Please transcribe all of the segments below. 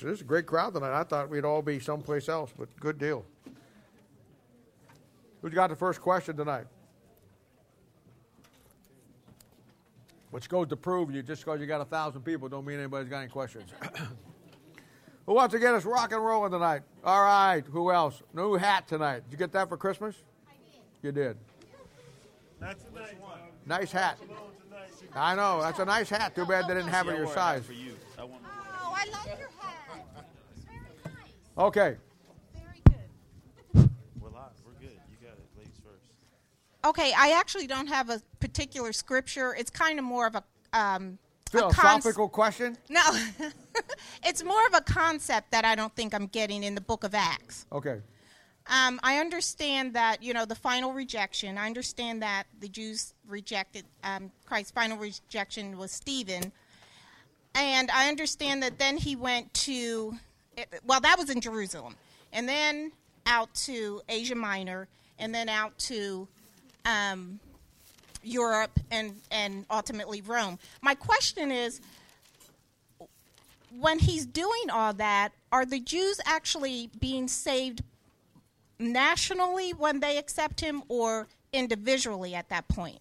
This is a great crowd tonight. I thought we'd all be someplace else, but good deal. Who's got the first question tonight? Which goes to prove you just because you got 1,000 people don't mean anybody's got any questions. Who wants to get us rock and rolling tonight? All right. Who else? New hat tonight. Did you get that for Christmas? I did. You did. That's a nice one. Nice hat. I know. That's a nice hat. Too bad they didn't have it your size. Oh, I like your hat. Very nice. Okay. Very good. We're good. You got it. Ladies first. Okay, I actually don't have a particular scripture. It's kind of more of a Philosophical question? No, it's more of a concept that I don't think I'm getting in the book of Acts. Okay. I understand that, the final rejection. I understand that the Jews rejected, Christ's final rejection was Stephen. And I understand that then he went to, that was in Jerusalem. And then out to Asia Minor, and then out to Europe, and ultimately Rome. My question is, when he's doing all that, are the Jews actually being saved nationally when they accept him, or individually at that point?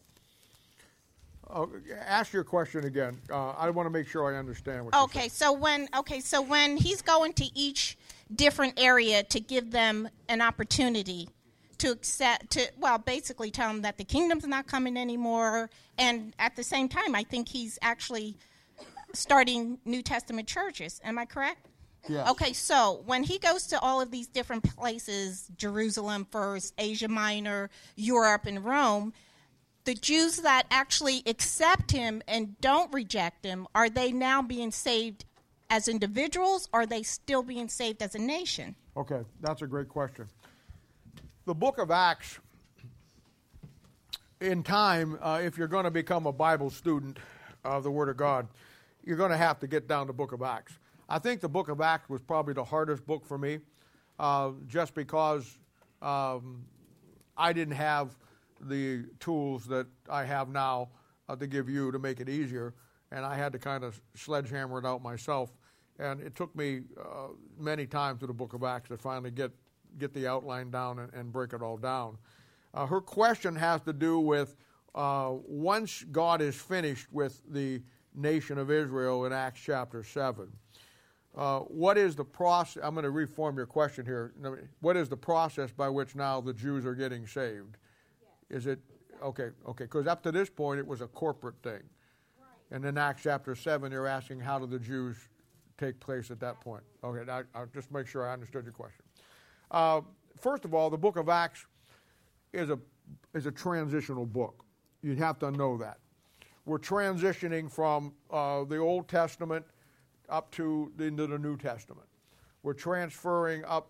Ask your question again. I want to make sure I understand what you're saying. So when he's going to each different area to give them an opportunity to basically tell them that the kingdom's not coming anymore, and at the same time, I think he's actually starting New Testament churches. Am I correct? Yeah. Okay, so when he goes to all of these different places, Jerusalem first, Asia Minor, Europe, and Rome, the Jews that actually accept him and don't reject him, are they now being saved as individuals, or are they still being saved as a nation? Okay, that's a great question. The book of Acts, in time, if you're going to become a Bible student of the Word of God, you're going to have to get down to the book of Acts. I think the book of Acts was probably the hardest book for me, just because I didn't have the tools that I have now to give you to make it easier, and I had to kind of sledgehammer it out myself. And it took me many times through the book of Acts to finally get the outline down and break it all down. Her question has to do with once God is finished with the nation of Israel in Acts chapter 7, what is the process? I'm going to reform your question here. What is the process by which now the Jews are getting saved? Yes. Is it, okay, because up to this point it was a corporate thing. Right. And in Acts chapter 7, they're asking how do the Jews take place at that point. Okay, now, I'll just make sure I understood your question. First of all, the book of Acts is a transitional book. You have to know that. We're transitioning from the Old Testament up into the New Testament. We're transferring up,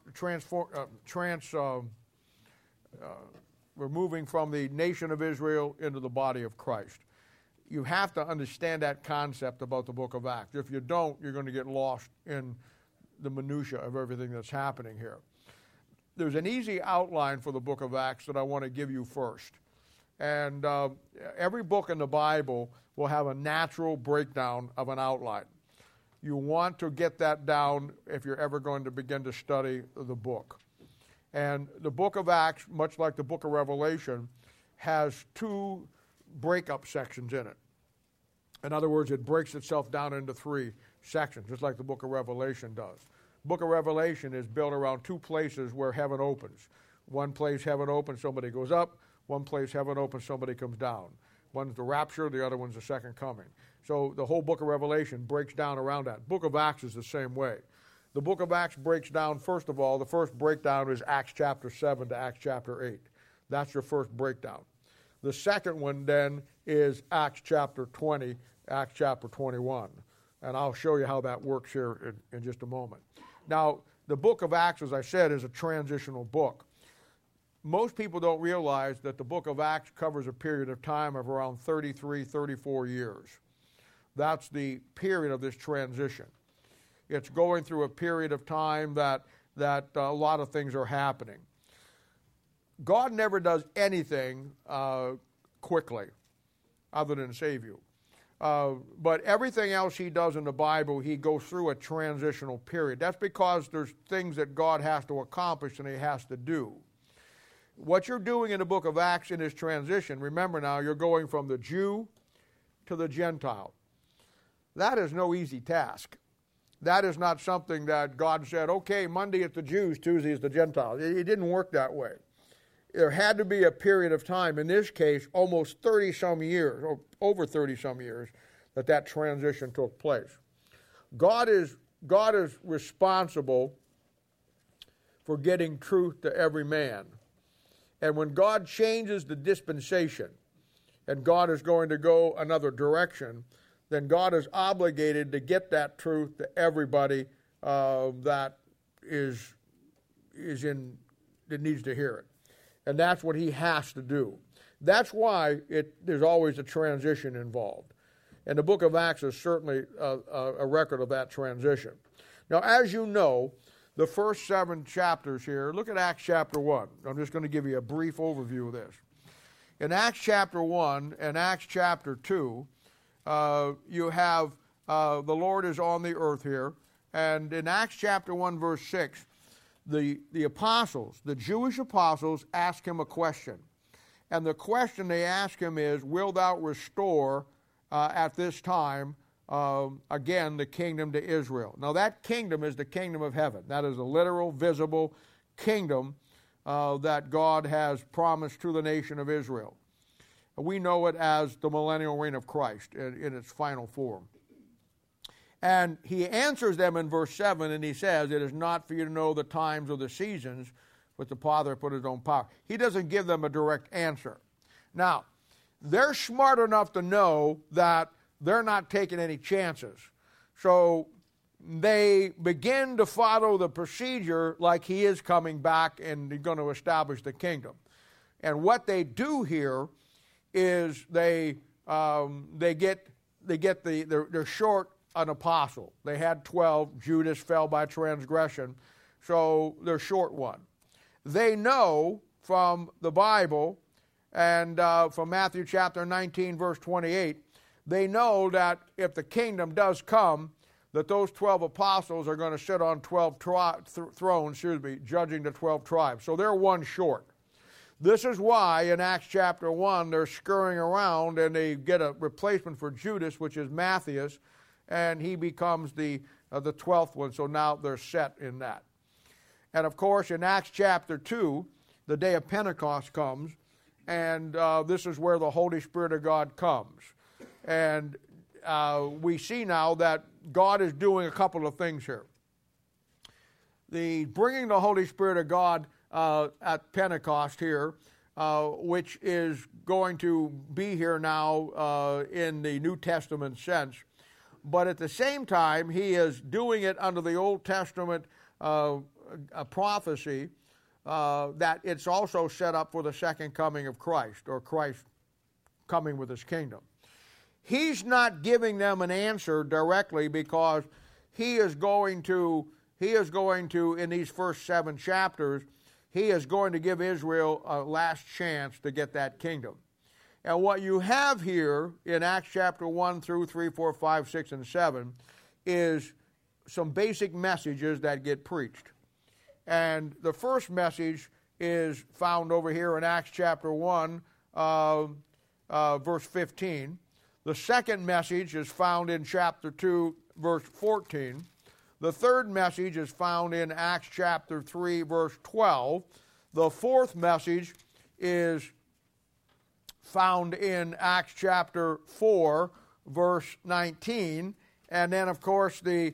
we're moving from the nation of Israel into the body of Christ. You have to understand that concept about the book of Acts. If you don't, you're going to get lost in the minutia of everything that's happening here. There's an easy outline for the book of Acts that I want to give you first. And every book in the Bible will have a natural breakdown of an outline. You want to get that down if you're ever going to begin to study the book. And the book of Acts, much like the book of Revelation, has two breakup sections in it. In other words, it breaks itself down into three sections, just like the book of Revelation does. The book of Revelation is built around two places where heaven opens. One place heaven opens, somebody goes up. One place heaven opens, somebody comes down. One's the rapture, the other one's the second coming. So the whole book of Revelation breaks down around that. Book of Acts is the same way. The book of Acts breaks down, first of all, the first breakdown is Acts chapter 7 to Acts chapter 8. That's your first breakdown. The second one then is Acts chapter 20, Acts chapter 21. And I'll show you how that works here in just a moment. Now, the book of Acts, as I said, is a transitional book. Most people don't realize that the book of Acts covers a period of time of around 33, 34 years. That's the period of this transition. It's going through a period of time that a lot of things are happening. God never does anything quickly other than save you. But everything else he does in the Bible, he goes through a transitional period. That's because there's things that God has to accomplish and he has to do. What you're doing in the book of Acts in this transition, remember now, you're going from the Jew to the Gentile. That is no easy task. That is not something that God said, okay, Monday it's the Jews, Tuesday is the Gentiles. It didn't work that way. There had to be a period of time, in this case, almost 30-some years, or over 30-some years, that transition took place. God is responsible for getting truth to every man. And when God changes the dispensation, and God is going to go another direction, then God is obligated to get that truth to everybody that needs to hear it. And that's what he has to do. That's why there's always a transition involved. And the book of Acts is certainly a record of that transition. Now, as you know, the first 7 chapters here, look at Acts chapter 1. I'm just going to give you a brief overview of this. In Acts chapter 1 and Acts chapter 2, you have the Lord is on the earth here. And in Acts chapter 1, verse 6, the apostles, the Jewish apostles, ask him a question. And the question they ask him is, will thou restore at this time again the kingdom to Israel? Now that kingdom is the kingdom of heaven. That is a literal, visible kingdom that God has promised to the nation of Israel. We know it as the millennial reign of Christ in its final form. And he answers them in verse 7, and he says, it is not for you to know the times or the seasons, but the Father put his own power. He doesn't give them a direct answer. Now, they're smart enough to know that they're not taking any chances. So they begin to follow the procedure like he is coming back and going to establish the kingdom. And what they do here is they're short an apostle. They had 12. Judas fell by transgression, so they're short one. They know from the Bible and from Matthew chapter 19, verse 28, they know that if the kingdom does come, that those 12 apostles are going to sit on 12 thrones, judging the 12 tribes. So they're one short. This is why in Acts chapter 1 they're scurrying around and they get a replacement for Judas, which is Matthias, and he becomes the 12th one. So now they're set in that. And of course in Acts chapter 2, the day of Pentecost comes, and this is where the Holy Spirit of God comes. And we see now that God is doing a couple of things here. The bringing the Holy Spirit of God at Pentecost here, which is going to be here now in the New Testament sense. But at the same time, he is doing it under the Old Testament prophecy that it's also set up for the second coming of Christ, or Christ coming with his kingdom. He's not giving them an answer directly because he is going to, in these first 7 chapters, he is going to give Israel a last chance to get that kingdom. And what you have here in Acts chapter 1 through 3, 4, 5, 6, and 7 is some basic messages that get preached. And the first message is found over here in Acts chapter 1, verse 15. The second message is found in chapter 2, verse 14. The third message is found in Acts chapter 3, verse 12. The fourth message is found in Acts chapter 4, verse 19. And then, of course, the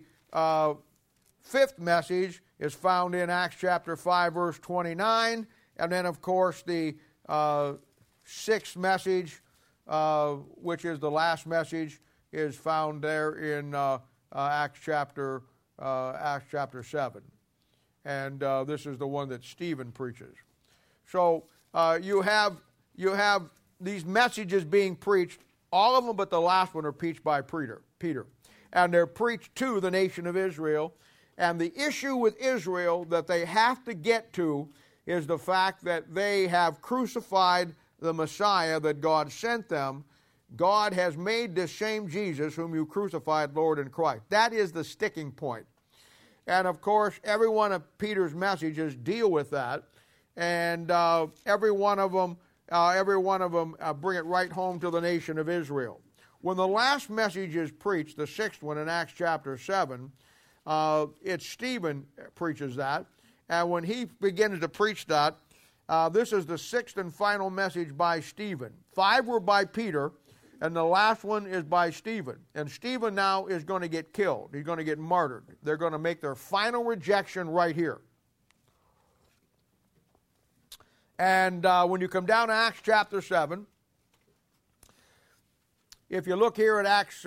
fifth message is found in Acts chapter 5, verse 29. And then, of course, the sixth message, which is the last message, is found there in Acts chapter 7. And this is the one that Stephen preaches. So you have these messages being preached. All of them but the last one are preached by Peter. And they're preached to the nation of Israel. And the issue with Israel that they have to get to is the fact that they have crucified the Messiah that God sent them, God has made this same Jesus whom you crucified Lord and Christ. That is the sticking point. And of course, every one of Peter's messages deal with that, and every one of them bring it right home to the nation of Israel. When the last message is preached, the sixth one in Acts chapter 7, it's Stephen preaches that, and when he begins to preach that, this is the sixth and final message by Stephen. 5 were by Peter, and the last one is by Stephen. And Stephen now is going to get killed. He's going to get martyred. They're going to make their final rejection right here. And when you come down to Acts chapter 7, if you look here at Acts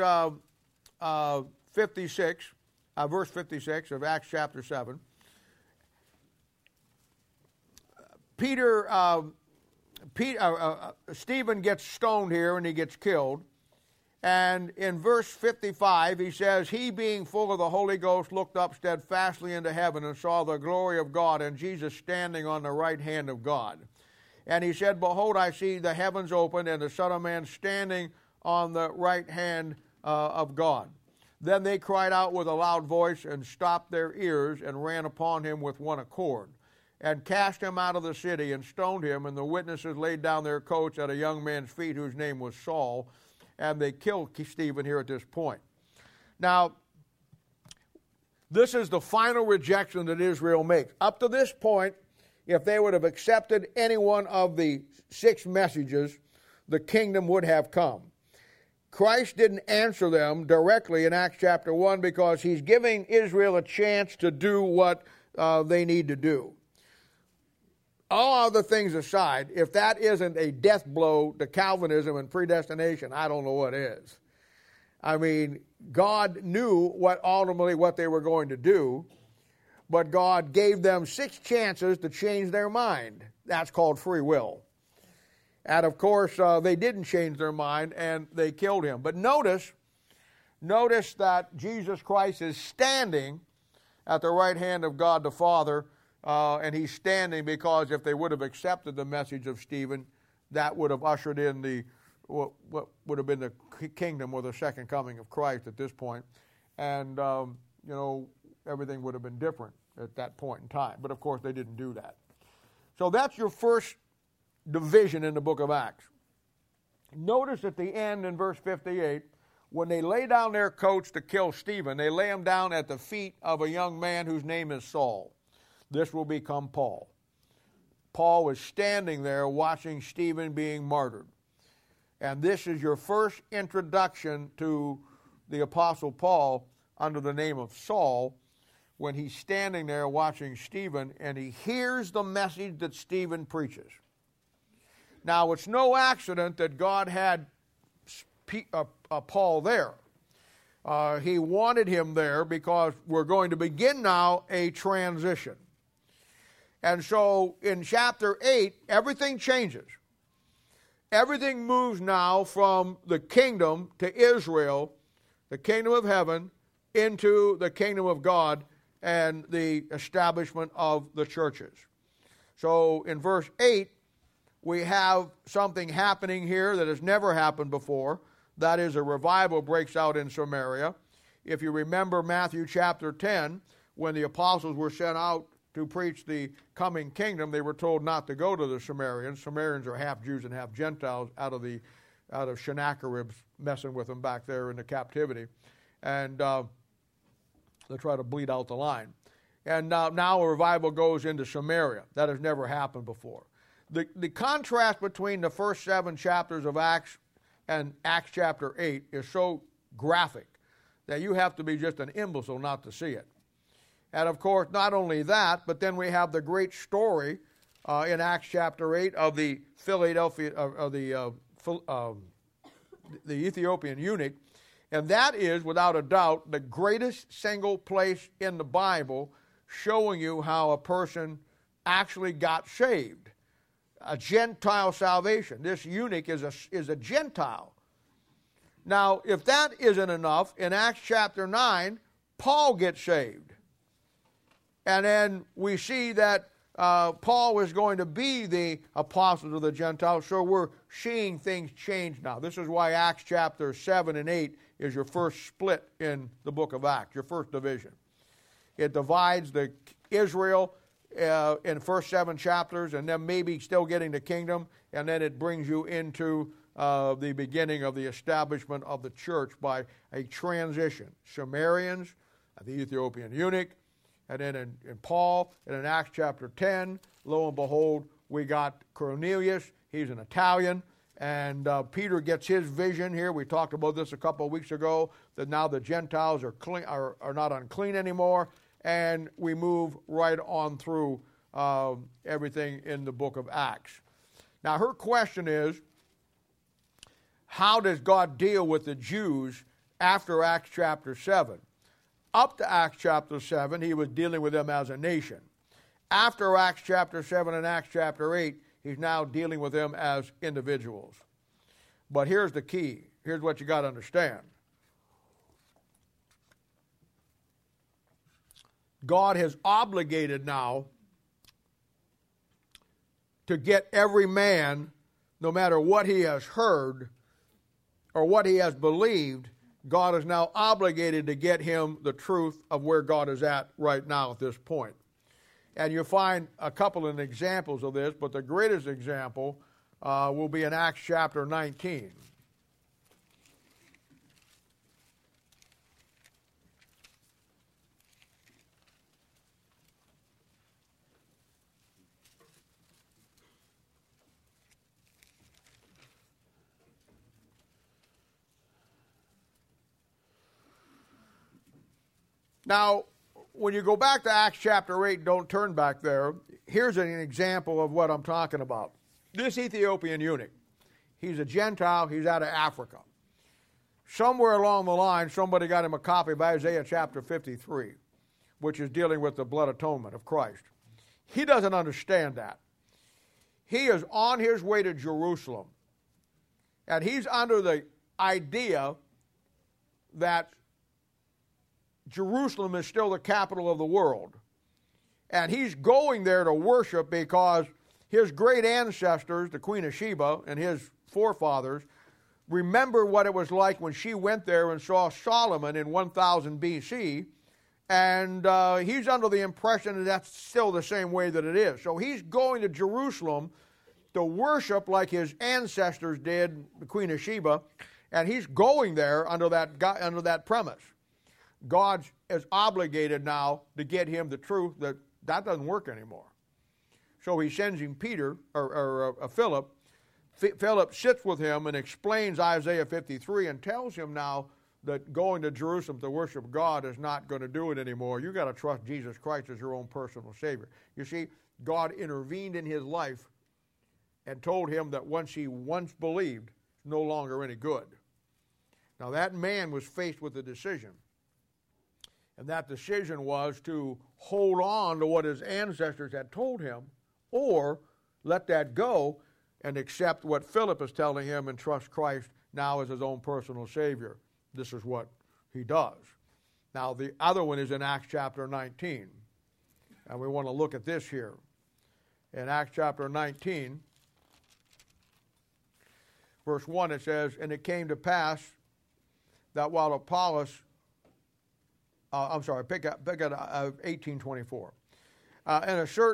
56, verse 56 of Acts chapter 7, Stephen gets stoned here and he gets killed. And in verse 55 he says, he being full of the Holy Ghost looked up steadfastly into heaven and saw the glory of God and Jesus standing on the right hand of God. And he said, behold, I see the heavens opened and the Son of Man standing on the right hand of God. Then they cried out with a loud voice and stopped their ears and ran upon him with one accord, and cast him out of the city and stoned him. And the witnesses laid down their coats at a young man's feet whose name was Saul, and they killed Stephen here at this point. Now, this is the final rejection that Israel makes. Up to this point, if they would have accepted any one of the 6 messages, the kingdom would have come. Christ didn't answer them directly in Acts chapter 1 because he's giving Israel a chance to do what they need to do. All other things aside, if that isn't a death blow to Calvinism and predestination, I don't know what is. I mean, God knew ultimately what they were going to do, but God gave them 6 chances to change their mind. That's called free will. And of course, they didn't change their mind, and they killed him. But notice that Jesus Christ is standing at the right hand of God the Father, and he's standing because if they would have accepted the message of Stephen, that would have ushered in what would have been the kingdom or the second coming of Christ at this point. And, everything would have been different at that point in time. But, of course, they didn't do that. So that's your first division in the book of Acts. Notice at the end in verse 58, when they lay down their coats to kill Stephen, they lay him down at the feet of a young man whose name is Saul. This will become Paul. Paul was standing there watching Stephen being martyred. And this is your first introduction to the Apostle Paul under the name of Saul, when he's standing there watching Stephen and he hears the message that Stephen preaches. Now, it's no accident that God had Paul there. He wanted him there because we're going to begin now a transition. And so in chapter 8, everything changes. Everything moves now from the kingdom to Israel, the kingdom of heaven, into the kingdom of God and the establishment of the churches. So in verse 8, we have something happening here that has never happened before. That is, a revival breaks out in Samaria. If you remember Matthew chapter 10, when the apostles were sent out to preach the coming kingdom, they were told not to go to the Samaritans. Samaritans are half Jews and half Gentiles out of Sennacherib messing with them back there in the captivity. And they try to bleed out the line. And now a revival goes into Samaria. That has never happened before. The contrast between the first 7 chapters of Acts and Acts chapter 8 is so graphic that you have to be just an imbecile not to see it. And of course, not only that, but then we have the great story in Acts chapter 8 of the the Ethiopian eunuch, and that is, without a doubt, the greatest single place in the Bible showing you how a person actually got saved. A Gentile salvation. This eunuch is a Gentile. Now, if that isn't enough, in Acts chapter 9, Paul gets saved. And then we see that Paul was going to be the apostle to the Gentiles, so we're seeing things change now. This is why Acts chapter 7 and 8 is your first split in the book of Acts, your first division. It divides the Israel in the first 7 chapters, and then maybe still getting the kingdom, and then it brings you into the beginning of the establishment of the church by a transition. Sumerians, the Ethiopian eunuch, and then in Paul, and in Acts chapter 10, lo and behold, we got Cornelius. He's an Italian. And Peter gets his vision here. We talked about this a couple of weeks ago, that now the Gentiles are clean, are not unclean anymore. And we move right on through everything in the book of Acts. Now, her question is, how does God deal with the Jews after Acts chapter 7? Up to Acts chapter 7, he was dealing with them as a nation. After Acts chapter 7 and Acts chapter 8, he's now dealing with them as individuals. But here's the key. Here's what you got to understand. God has obligated now to get every man, no matter what he has heard or what he has believed, God is now obligated to get him the truth of where God is at right now at this point. And you'll find a couple of examples of this, but the greatest example will be in Acts chapter 19. Now, when you go back to Acts chapter 8, don't turn back there, here's an example of what I'm talking about. This Ethiopian eunuch, he's a Gentile, he's out of Africa. Somewhere along the line, somebody got him a copy of Isaiah chapter 53, which is dealing with the blood atonement of Christ. He doesn't understand that. He is on his way to Jerusalem, and he's under the idea that Jerusalem is still the capital of the world. And he's going there to worship because his great ancestors, the Queen of Sheba and his forefathers, remember what it was like when she went there and saw Solomon in 1000 BC. And he's under the impression that that's still the same way that it is. So he's going to Jerusalem to worship like his ancestors did, the Queen of Sheba. And he's going there under that premise. God is obligated now to get him the truth that doesn't work anymore. So he sends him Peter, or Philip. Philip sits with him and explains Isaiah 53 and tells him now that going to Jerusalem to worship God is not going to do it anymore. You've got to trust Jesus Christ as your own personal Savior. You see, God intervened in his life and told him that once he believed, it's no longer any good. Now that man was faced with a decision. And that decision was to hold on to what his ancestors had told him, or let that go and accept what Philip is telling him and trust Christ now as his own personal Savior. This is what he does. Now, the other one is in Acts chapter 19. And we want to look at this here. In Acts chapter 19, verse 1, it says, "And it came to pass that while Apollos..." pick up 18:24. And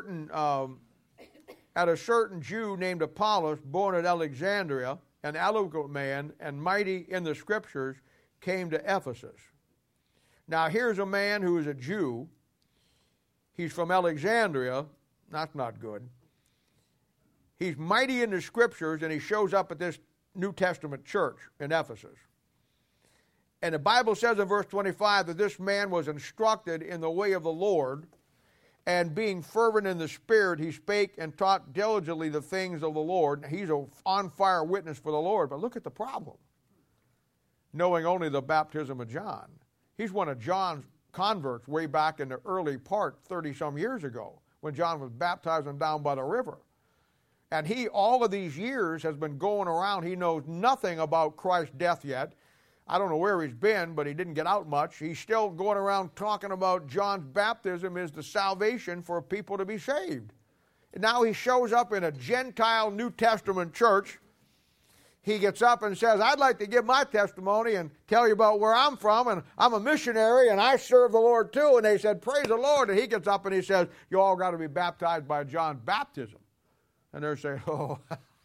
a certain Jew named Apollos, born at Alexandria, an eloquent man and mighty in the Scriptures, came to Ephesus. Now here's a man who is a Jew. He's from Alexandria. That's not good. He's mighty in the Scriptures, and he shows up at this New Testament church in Ephesus. And the Bible says in verse 25 that this man was instructed in the way of the Lord, and being fervent in the Spirit, he spake and taught diligently the things of the Lord. He's an on-fire witness for the Lord. But look at the problem. Knowing only the baptism of John. He's one of John's converts way back in the early part, 30-some years ago, when John was baptizing down by the river. And he, all of these years, has been going around. He knows nothing about Christ's death yet. I don't know where he's been, but he didn't get out much. He's still going around talking about John's baptism is the salvation for people to be saved. Now he shows up in a Gentile New Testament church. He gets up and says, I'd like to give my testimony and tell you about where I'm from, and I'm a missionary, and I serve the Lord too. And they said, praise the Lord. And he gets up and he says, you all got to be baptized by John's baptism. And they're saying, oh,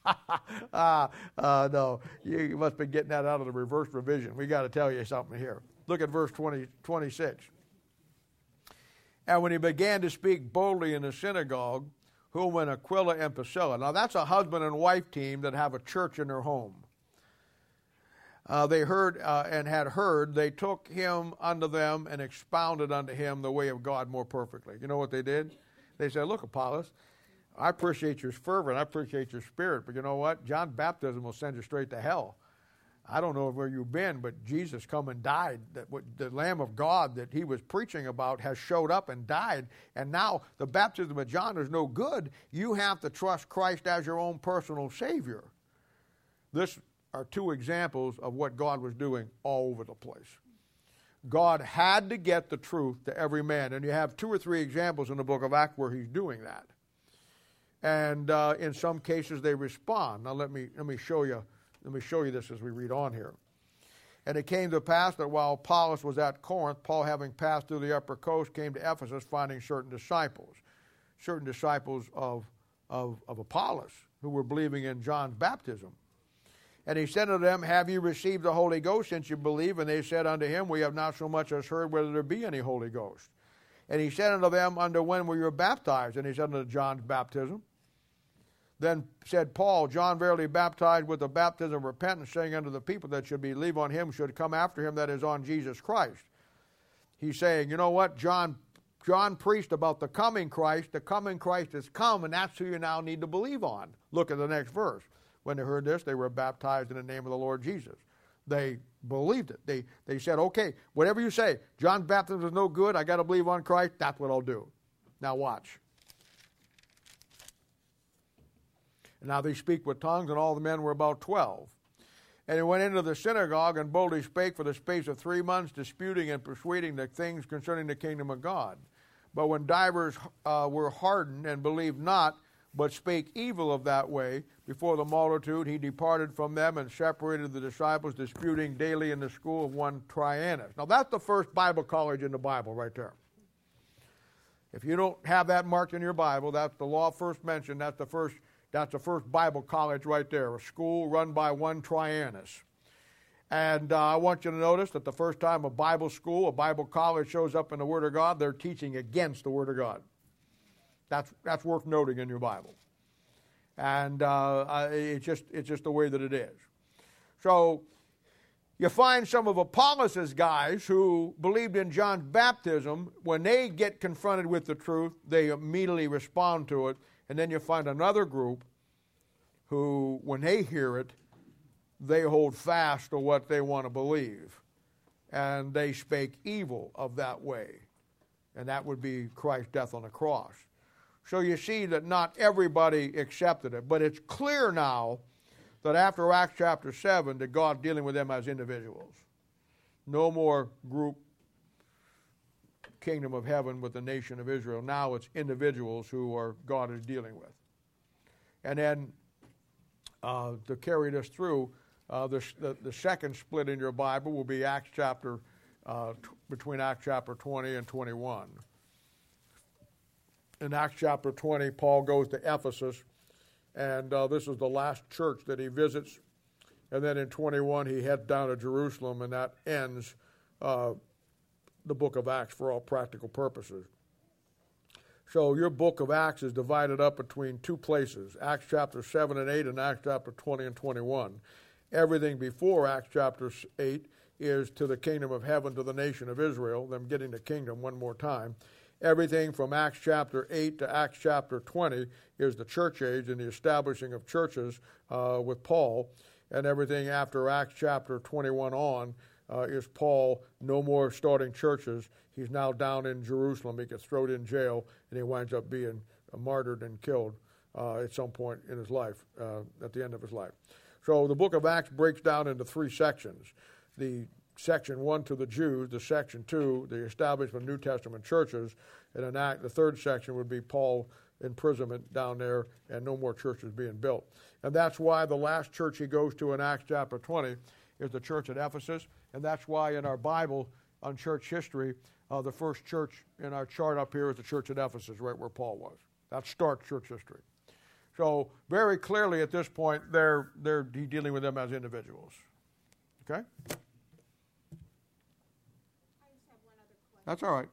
no, you must be getting that out of the reverse revision. We got to tell you something here. Look at verse 26. And when he began to speak boldly in the synagogue, whom and Aquila and Priscilla. Now that's a husband and wife team that have a church in their home. They heard and had heard, they took him unto them and expounded unto him the way of God more perfectly. You know what they did? They said, look, Apollos, I appreciate your fervor and I appreciate your spirit, but you know what? John's baptism will send you straight to hell. I don't know where you've been, but Jesus come and died. The Lamb of God that he was preaching about has showed up and died. And now the baptism of John is no good. You have to trust Christ as your own personal Savior. This are two examples of what God was doing all over the place. God had to get the truth to every man. And you have 2 or 3 examples in the book of Acts where he's doing that. And in some cases they respond. Now let me show you. Let me show you this as we read on here. And it came to pass that while Apollos was at Corinth, Paul, having passed through the upper coast, came to Ephesus, finding certain disciples of Apollos, who were believing in John's baptism. And he said unto them, have you received the Holy Ghost since you believe? And they said unto him, we have not so much as heard whether there be any Holy Ghost. And he said unto them, unto when were you baptized? And he said unto John's baptism. Then said Paul, John verily baptized with the baptism of repentance, saying unto the people that should believe on him should come after him, that is on Jesus Christ. He's saying, you know what? John preached about the coming Christ. The coming Christ has come, and that's who you now need to believe on. Look at the next verse. When they heard this, they were baptized in the name of the Lord Jesus. They believed it. They said, okay, whatever you say, John's baptism is no good. I got to believe on Christ. That's what I'll do. Now watch. And now they speak with tongues, and all the men were about 12. And he went into the synagogue and boldly spake for the space of 3 months, disputing and persuading the things concerning the kingdom of God. But when divers were hardened and believed not, but spake evil of that way before the multitude, he departed from them and separated the disciples, disputing daily in the school of one Tryannus. Now that's the first Bible college in the Bible right there. If you don't have that marked in your Bible, that's the law first mentioned, that's the first Bible college right there, a school run by one Tryannus. And I want you to notice that the first time a Bible school, a Bible college shows up in the Word of God, they're teaching against the Word of God. That's worth noting in your Bible. And it's just the way that it is. So you find some of Apollos' guys who believed in John's baptism. When they get confronted with the truth, they immediately respond to it. And then you find another group who, when they hear it, they hold fast to what they want to believe. And they spake evil of that way. And that would be Christ's death on the cross. So you see that not everybody accepted it. But it's clear now that after Acts chapter 7, that God's dealing with them as individuals. No more group kingdom of heaven with the nation of Israel. Now it's individuals who God is dealing with. And then to carry this through, the second split in your Bible will be Acts chapter between Acts chapter 20 and 21. In Acts chapter 20, Paul goes to Ephesus, and this is the last church that he visits. And then in 21, he heads down to Jerusalem, and that ends the book of Acts for all practical purposes. So your book of Acts is divided up between 2 places, Acts chapter 7 and 8 and Acts chapter 20 and 21. Everything before Acts chapter 8 is to the kingdom of heaven, to the nation of Israel, them getting the kingdom one more time. Everything from Acts chapter 8 to Acts chapter 20 is the church age and the establishing of churches with Paul. And everything after Acts chapter 21 on is Paul no more starting churches. He's now down in Jerusalem. He gets thrown in jail, and he winds up being martyred and killed at some point in his life, at the end of his life. So the book of Acts breaks down into 3 sections. The section 1 to the Jews, the section 2, the establishment of New Testament churches, and then the third section would be Paul imprisonment down there and no more churches being built. And that's why the last church he goes to in Acts chapter 20 is the church at Ephesus. And that's why in our Bible on church history, the first church in our chart up here is the church at Ephesus, right where Paul was. That starts church history. So very clearly at this point, they're dealing with them as individuals. Okay? I just have one other question. That's all right.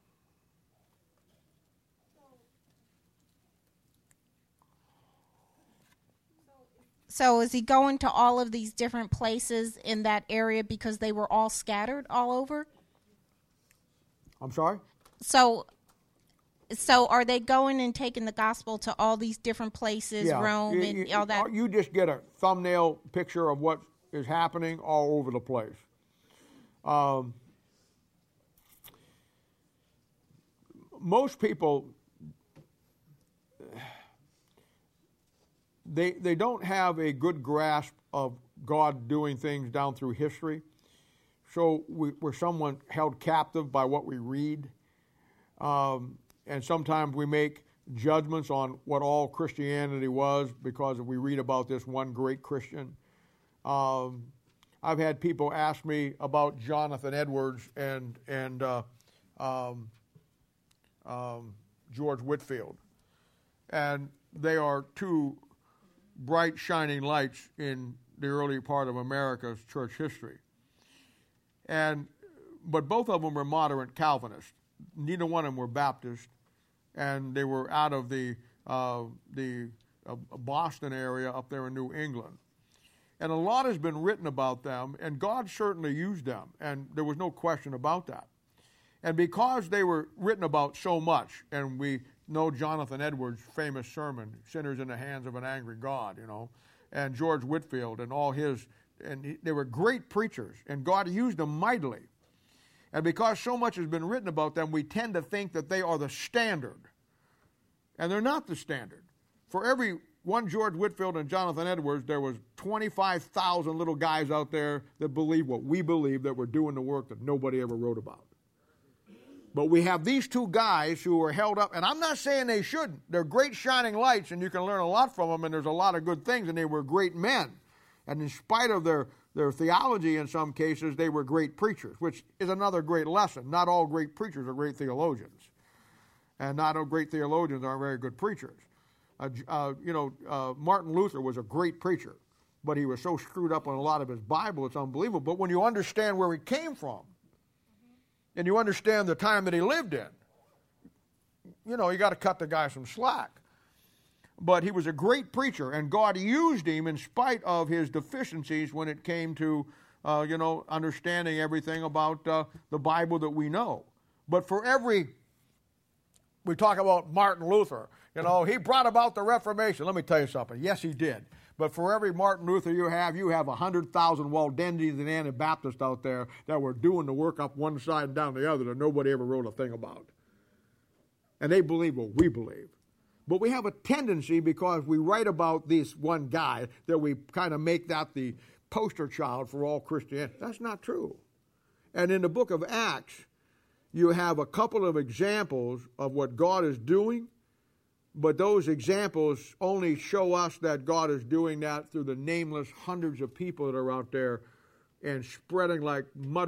So is he going to all of these different places in that area because they were all scattered all over? I'm sorry? So are they going and taking the gospel to all these different places, Rome and all that? You just get a thumbnail picture of what is happening all over the place. Most people, they don't have a good grasp of God doing things down through history. So we're somewhat held captive by what we read. And sometimes we make judgments on what all Christianity was because we read about this one great Christian. I've had people ask me about Jonathan Edwards and George Whitefield. And they are two bright, shining lights in the early part of America's church history. But both of them were moderate Calvinists. Neither one of them were Baptist, and they were out of the Boston area up there in New England. And a lot has been written about them, and God certainly used them, and there was no question about that. And because they were written about so much, and we know Jonathan Edwards' famous sermon, Sinners in the Hands of an Angry God, and George Whitefield and all his, they were great preachers, and God used them mightily. And because so much has been written about them, we tend to think that they are the standard. And they're not the standard. For every one George Whitefield and Jonathan Edwards, there was 25,000 little guys out there that believed what we believe, that were doing the work that nobody ever wrote about. But we have these two guys who are held up, and I'm not saying they shouldn't. They're great shining lights, and you can learn a lot from them, and there's a lot of good things, and they were great men. And in spite of their theology in some cases, they were great preachers, which is another great lesson. Not all great preachers are great theologians. And not all great theologians are very good preachers. Martin Luther was a great preacher, but he was so screwed up on a lot of his Bible, it's unbelievable. But when you understand where he came from, and you understand the time that he lived in, you got to cut the guy some slack. But he was a great preacher, and God used him in spite of his deficiencies when it came to, understanding everything about the Bible that we know. But we talk about Martin Luther, he brought about the Reformation. Let me tell you something. Yes, he did. But for every Martin Luther you have 100,000 Waldenses and Anabaptists out there that were doing the work up one side and down the other that nobody ever wrote a thing about. And they believe what we believe. But we have a tendency, because we write about this one guy, that we kind of make that the poster child for all Christianity. That's not true. And in the book of Acts, you have a couple of examples of what God is doing, but those examples only show us that God is doing that through the nameless hundreds of people that are out there and spreading like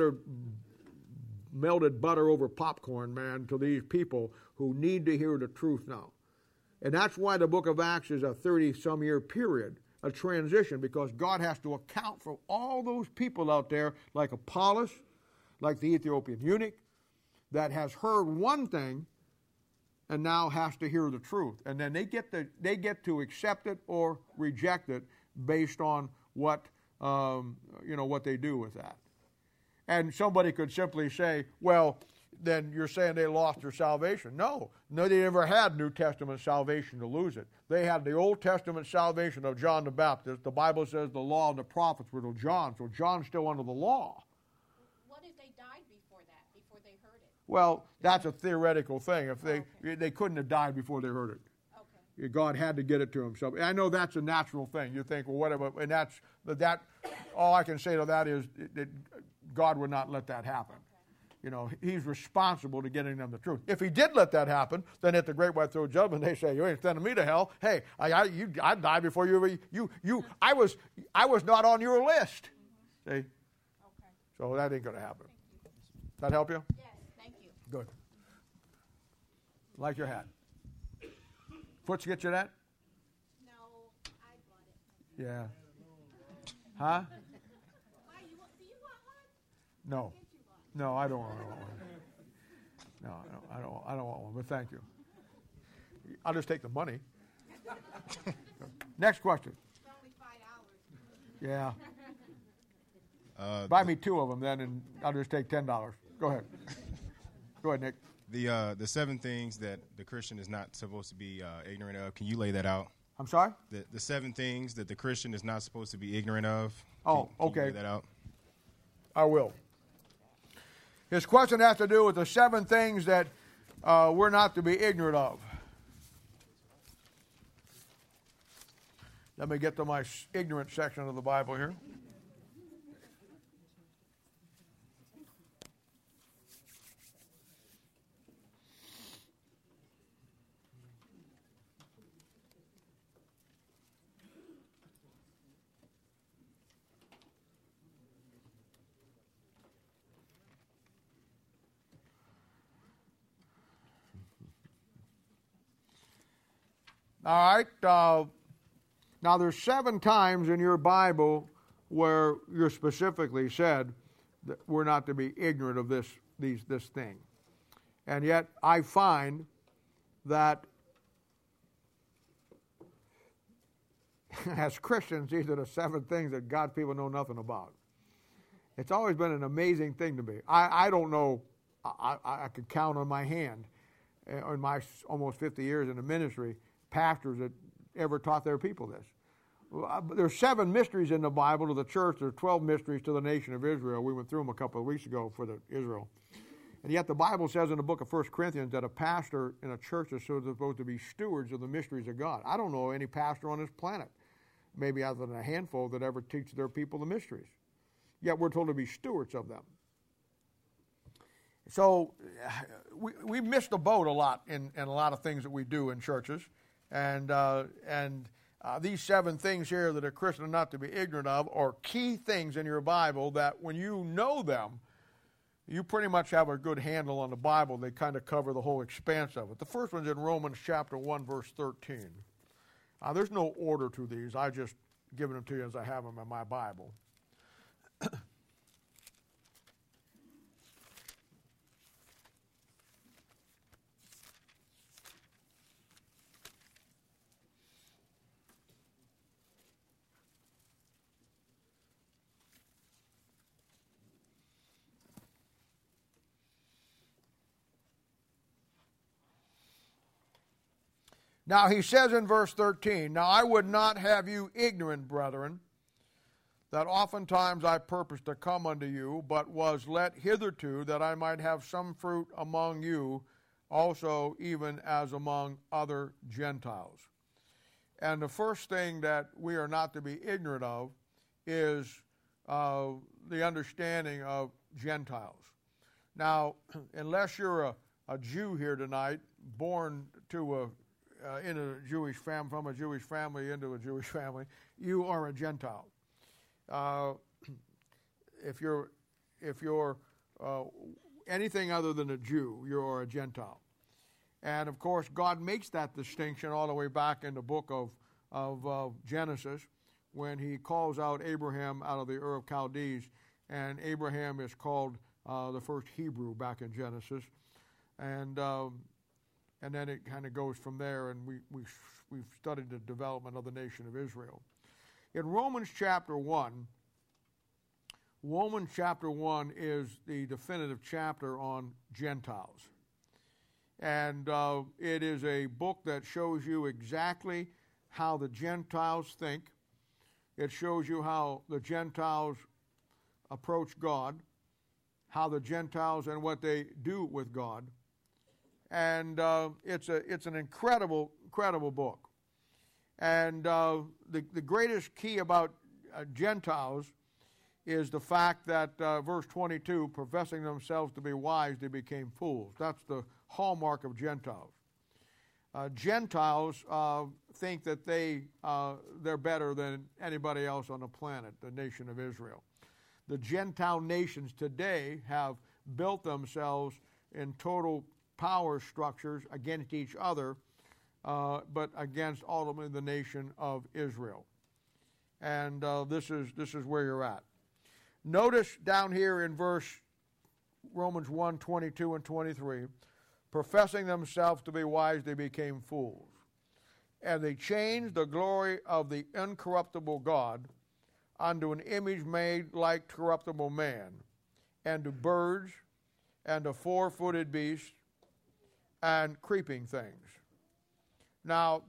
melted butter over popcorn, man, to these people who need to hear the truth now. And that's why the book of Acts is a 30-some-year period, a transition, because God has to account for all those people out there, like Apollos, like the Ethiopian eunuch, that has heard one thing and now has to hear the truth. And then they get to accept it or reject it based on what they do with that. And somebody could simply say, well, then you're saying they lost their salvation. No, they never had New Testament salvation to lose it. They had the Old Testament salvation of John the Baptist. The Bible says the law and the prophets were to John, so John's still under the law. What if they died before they heard it? Well, that's a theoretical thing. If they couldn't have died before they heard it. Okay. God had to get it to himself. I know that's a natural thing. You think, well, whatever, and that all I can say to that is that God would not let that happen. he's responsible to getting them the truth. If he did let that happen, then at the great white throne judgment, they say, you ain't sending me to hell. Hey, I died before I was not on your list. See? Okay. So that ain't going to happen. That help you? Yes, thank you. Good. Like your hat. Foots get you that? No, I bought it. Yeah. Huh? Why, do you want one? No. No, I don't want one. No, I don't want one, but thank you. I'll just take the money. Next question. It's only $5. Yeah. Buy me 2 of them then, and I'll just take $10. Go ahead. Go ahead, Nick. The 7 things that the Christian is not supposed to be ignorant of, can you lay that out? I'm sorry? The 7 things that the Christian is not supposed to be ignorant of. Can you lay that out? I will. His question has to do with the 7 things that we're not to be ignorant of. Let me get to my ignorant section of the Bible here. All right. Now, there's 7 times in your Bible where you're specifically said that we're not to be ignorant of this thing. And yet, I find that as Christians, these are the 7 things that God's people know nothing about. It's always been an amazing thing to me. I don't know. I could count on my hand in my almost 50 years in the ministry pastors that ever taught their people this. There's 7 mysteries in the Bible to the church. There's 12 mysteries to the nation of Israel. We went through them a couple of weeks ago for Israel. And yet the Bible says in the book of 1 Corinthians that a pastor in a church is supposed to be stewards of the mysteries of God. I don't know any pastor on this planet, maybe other than a handful, that ever teach their people the mysteries. Yet we're told to be stewards of them. So we miss the boat a lot in a lot of things that we do in churches. And these 7 things here that a Christian is not to be ignorant of are key things in your Bible that when you know them, you pretty much have a good handle on the Bible. They kind of cover the whole expanse of it. The first one's in Romans chapter 1, verse 13. There's no order to these. I just given them to you as I have them in my Bible. Now he says in verse 13, Now I would not have you ignorant, brethren, that oftentimes I purposed to come unto you, but was let hitherto that I might have some fruit among you also, even as among other Gentiles. And the first thing that we are not to be ignorant of is the understanding of Gentiles. Now, unless you're a Jew here tonight, born to in a Jewish family, from a Jewish family into a Jewish family, you are a Gentile. If you're anything other than a Jew, you are a Gentile. And of course, God makes that distinction all the way back in the book of Genesis, when He calls out Abraham out of the Ur of Chaldees, and Abraham is called the first Hebrew back in Genesis, and then it kind of goes from there, and we've studied the development of the nation of Israel. In Romans chapter 1 is the definitive chapter on Gentiles. And it is a book that shows you exactly how the Gentiles think. It shows you how the Gentiles approach God, how the Gentiles and what they do with God. And it's an incredible book. And the greatest key about Gentiles is the fact that verse 22, professing themselves to be wise, they became fools. That's the hallmark of Gentiles. Gentiles think that they're better than anybody else on the planet, the nation of Israel. The Gentile nations today have built themselves in total power structures against each other, but against ultimately the nation of Israel. And this is where you're at. Notice down here in Romans 1, 22 and 23, professing themselves to be wise, they became fools. And they changed the glory of the incorruptible God unto an image made like corruptible man, and to birds, and to four-footed beasts, and creeping things. Now,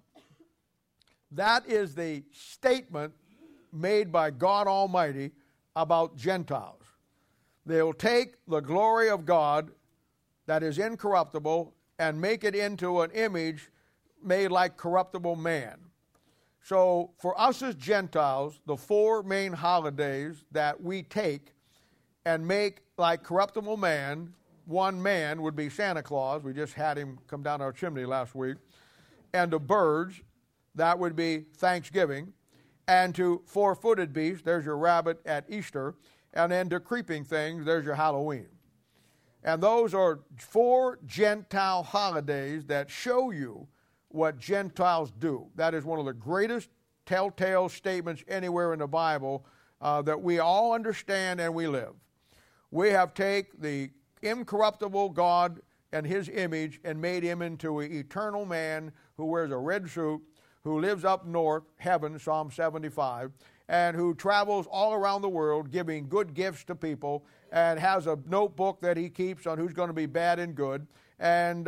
that is the statement made by God Almighty about Gentiles. They'll take the glory of God that is incorruptible and make it into an image made like corruptible man. So for us as Gentiles, the four main holidays that we take and make like corruptible man, one man would be Santa Claus. We just had him come down our chimney last week. And to birds, that would be Thanksgiving. And to four-footed beasts, there's your rabbit at Easter. And then to creeping things, there's your Halloween. And those are four Gentile holidays that show you what Gentiles do. That is one of the greatest telltale statements anywhere in the Bible that we all understand and we live. We have taken the incorruptible God and his image and made him into an eternal man who wears a red suit, who lives up north, heaven, Psalm 75, and who travels all around the world giving good gifts to people and has a notebook that he keeps on who's going to be bad and good. And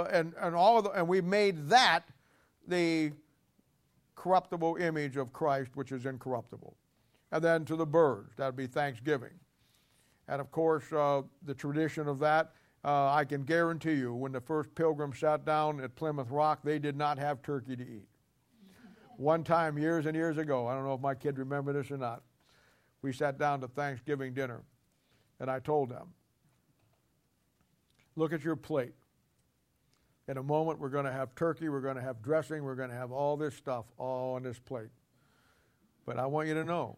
we made that the corruptible image of Christ, which is incorruptible. And then to the birds, that would be Thanksgiving. And of course, the tradition of that, I can guarantee you, when the first pilgrims sat down at Plymouth Rock, they did not have turkey to eat. One time, years and years ago, I don't know if my kids remember this or not, we sat down to Thanksgiving dinner, and I told them, look at your plate. In a moment, we're going to have turkey, we're going to have dressing, we're going to have all this stuff all on this plate. But I want you to know,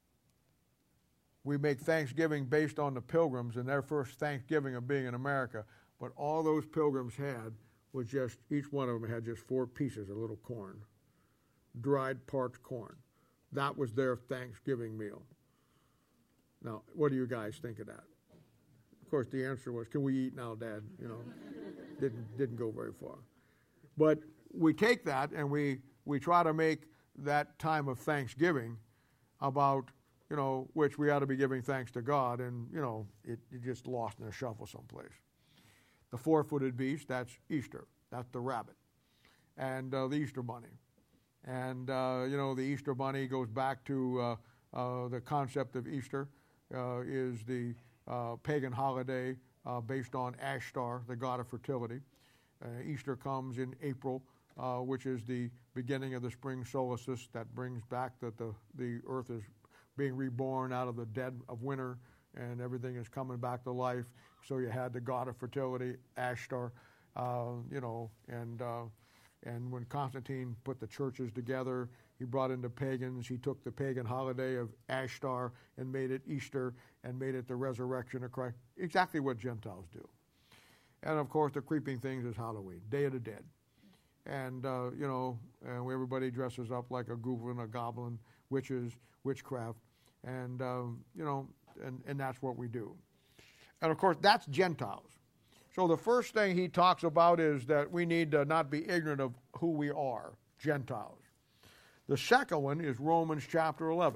we make Thanksgiving based on the pilgrims and their first Thanksgiving of being in America, but all those pilgrims had was just, each one of them had just 4 pieces of little corn, dried parched corn. That was their Thanksgiving meal. Now, what do you guys think of that? Of course, the answer was, can we eat now, Dad? You know, didn't go very far. But we take that and we try to make that time of Thanksgiving about, you know, which we ought to be giving thanks to God, and, you know, it just lost in a shuffle someplace. The four-footed beast, that's Easter. That's the rabbit. And the Easter bunny. And, you know, the Easter bunny goes back to the concept of Easter is the pagan holiday based on Ashtar, the god of fertility. Easter comes in April, which is the beginning of the spring solstice that brings back that the earth is being reborn out of the dead of winter and everything is coming back to life. So you had the god of fertility, Ashtar, you know, and when Constantine put the churches together, he brought in the pagans. He took the pagan holiday of Ashtar and made it Easter and made it the resurrection of Christ. Exactly what Gentiles do. And, of course, the creeping things is Halloween, Day of the Dead. And, you know, everybody dresses up like a goblin, a goblin, witches, witchcraft. And, you know, and that's what we do. And, of course, that's Gentiles. So the first thing he talks about is that we need to not be ignorant of who we are, Gentiles. The second one is Romans chapter 11.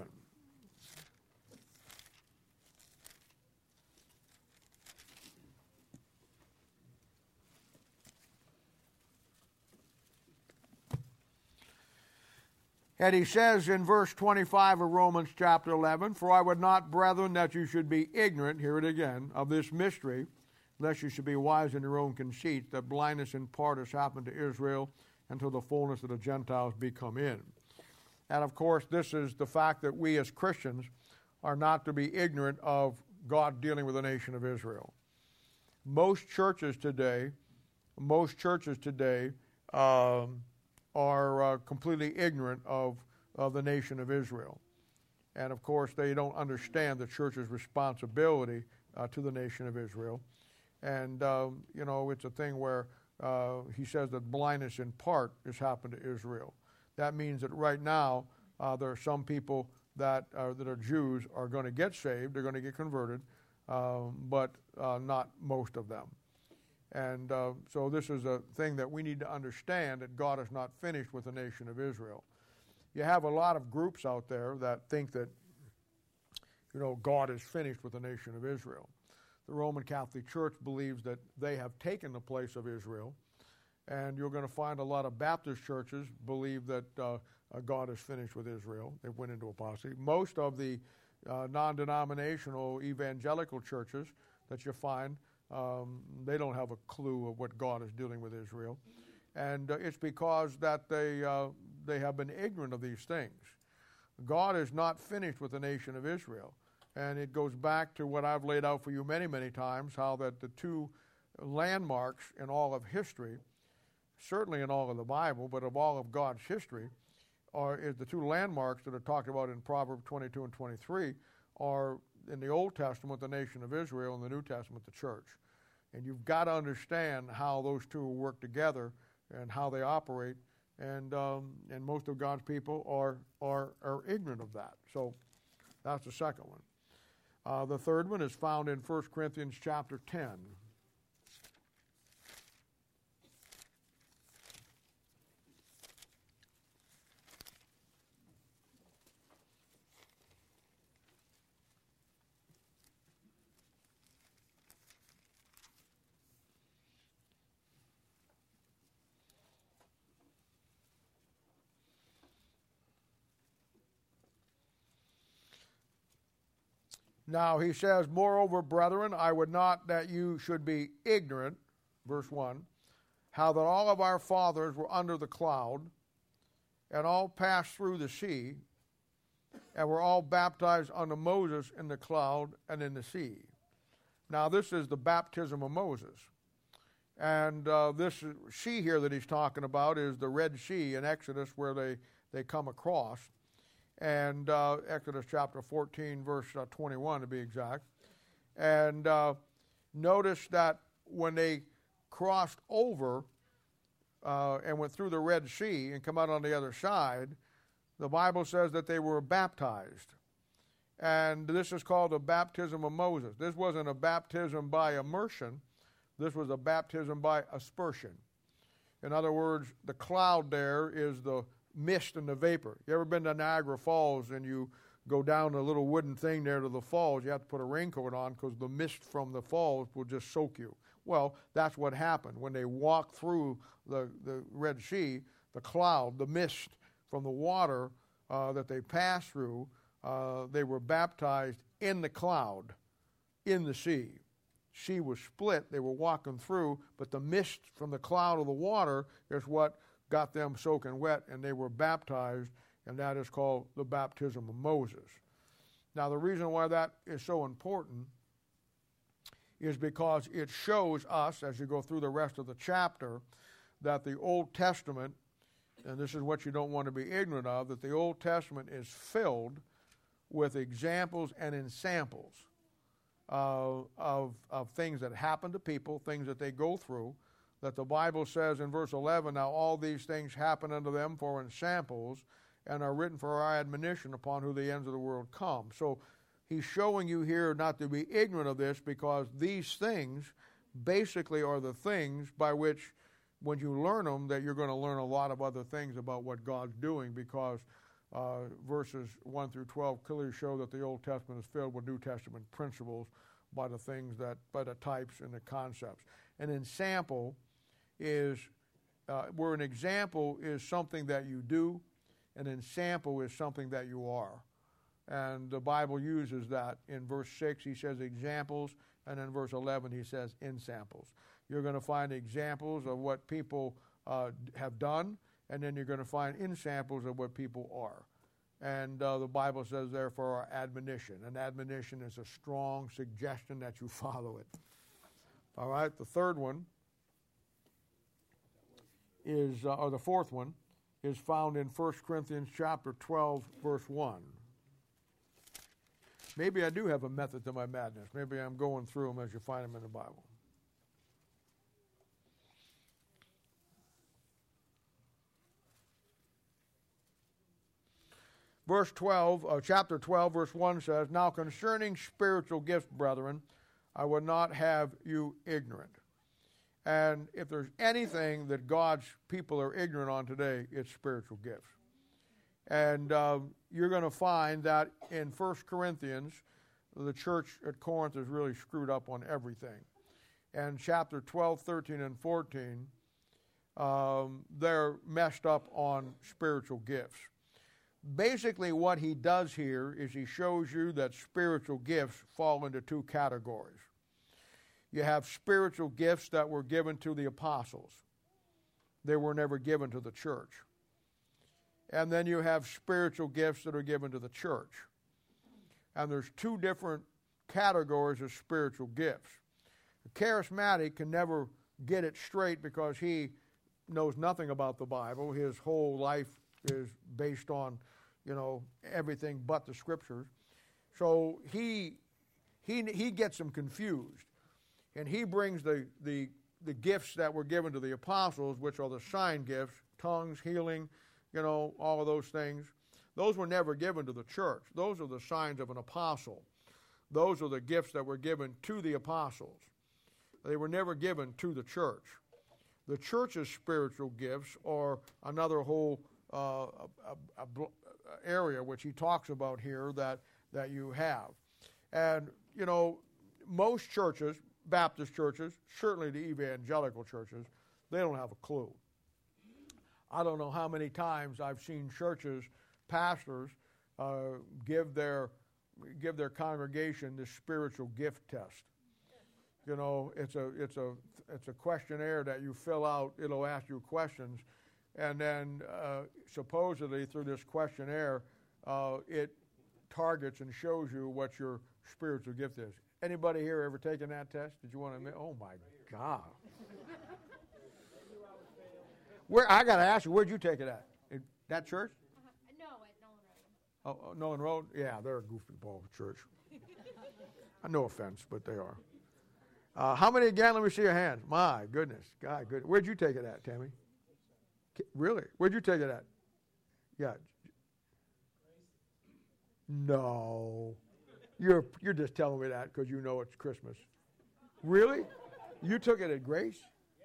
And he says in verse 25 of Romans chapter 11, "For I would not, brethren, that you should be ignorant," hear it again, "of this mystery, lest you should be wise in your own conceit, that blindness in part has happened to Israel until the fullness of the Gentiles be come in." And of course, this is the fact that we as Christians are not to be ignorant of God dealing with the nation of Israel. Most churches today are completely ignorant of the nation of Israel. And of course, they don't understand the church's responsibility to the nation of Israel. And, it's a thing where he says that blindness in part has happened to Israel. That means that right now there are some people that are Jews are going to get saved, they're going to get converted, but not most of them. And so this is a thing that we need to understand, that God is not finished with the nation of Israel. You have a lot of groups out there that think that, God is finished with the nation of Israel. The Roman Catholic Church believes that they have taken the place of Israel, and you're going to find a lot of Baptist churches believe that God is finished with Israel. They went into apostasy. Most of the non-denominational evangelical churches that you find, they don't have a clue of what God is doing with Israel. And it's because that they have been ignorant of these things. God is not finished with the nation of Israel. And it goes back to what I've laid out for you many, many times, how that the two landmarks in all of history, certainly in all of the Bible, but of all of God's history, is the two landmarks that are talked about in Proverbs 22 and 23 are in the Old Testament, the nation of Israel, and the New Testament, the church. And you've got to understand how those two work together and how they operate. And most of God's people are ignorant of that. So that's the second one. The third one is found in 1 Corinthians chapter 10. Now he says, moreover, brethren, I would not that you should be ignorant, verse 1, how that all of our fathers were under the cloud, and all passed through the sea, and were all baptized unto Moses in the cloud and in the sea. Now this is the baptism of Moses. And this sea here that he's talking about is the Red Sea in Exodus, where they come across. And Exodus chapter 14, verse 21 to be exact. And notice that when they crossed over and went through the Red Sea and come out on the other side, the Bible says that they were baptized. And this is called the baptism of Moses. This wasn't a baptism by immersion. This was a baptism by aspersion. In other words, the cloud there is the mist and the vapor. You ever been to Niagara Falls and you go down a little wooden thing there to the falls? You have to put a raincoat on because the mist from the falls will just soak you. Well, that's what happened. When they walked through the Red Sea, the cloud, the mist from the water that they passed through, they were baptized in the cloud, in the sea. Sea was split. They were walking through, but the mist from the cloud of the water is what got them soaking wet, and they were baptized, and that is called the baptism of Moses. Now, the reason why that is so important is because it shows us, as you go through the rest of the chapter, that the Old Testament, and this is what you don't want to be ignorant of, that the Old Testament is filled with examples and ensamples of things that happen to people, things that they go through, that the Bible says in verse 11, now all these things happen unto them for ensamples, and are written for our admonition, upon who the ends of the world come. So he's showing you here not to be ignorant of this, because these things basically are the things by which, when you learn them, that you're going to learn a lot of other things about what God's doing, because verses 1 through 12 clearly show that the Old Testament is filled with New Testament principles by the things that, by the types and the concepts. An ensample is, where an example is something that you do, an ensample is something that you are. And the Bible uses that. In verse 6, he says examples, and in verse 11, he says ensamples. You're going to find examples of what people have done, and then you're going to find ensamples of what people are. And the Bible says, therefore, admonition. An admonition is a strong suggestion that you follow it. All right, the third one is, or the fourth one, is found in 1 Corinthians chapter 12, verse 1. Maybe I do have a method to my madness. Maybe I'm going through them as you find them in the Bible. Verse 12, chapter 12, verse 1 says, Now concerning spiritual gifts, brethren, I would not have you ignorant. And if there's anything that God's people are ignorant on today, it's spiritual gifts. And you're going to find that in 1 Corinthians, the church at Corinth is really screwed up on everything. And chapter 12, 13, and 14, they're messed up on spiritual gifts. Basically, what he does here is he shows you that spiritual gifts fall into two categories. You have spiritual gifts that were given to the apostles. They were never given to the church. And then you have spiritual gifts that are given to the church. And there's two different categories of spiritual gifts. The charismatic can never get it straight because he knows nothing about the Bible. His whole life is based on, everything but the Scriptures. So he gets them confused. And he brings the gifts that were given to the apostles, which are the sign gifts, tongues, healing, all of those things. Those were never given to the church. Those are the signs of an apostle. Those are the gifts that were given to the apostles. They were never given to the church. The church's spiritual gifts are another whole area which he talks about here that you have. And, most churches, Baptist churches, certainly the evangelical churches, they don't have a clue. I don't know how many times I've seen churches, pastors, give their congregation the spiritual gift test. It's a questionnaire that you fill out. It'll ask you questions, and then supposedly through this questionnaire, it targets and shows you what your spiritual gift is. Anybody here ever taken that test? Did you want to admit? Oh my God! I got to ask you, where'd you take it at? In that church? No, at Nolan Road. Oh, Nolan Road? Yeah, they're a goofy ball church. No offense, but they are. How many again? Let me see your hands. My goodness. God, good. Where'd you take it at, Tammy? Really? Where'd you take it at? Yeah. No. You're just telling me that because you know it's Christmas. Really? You took it at Grace?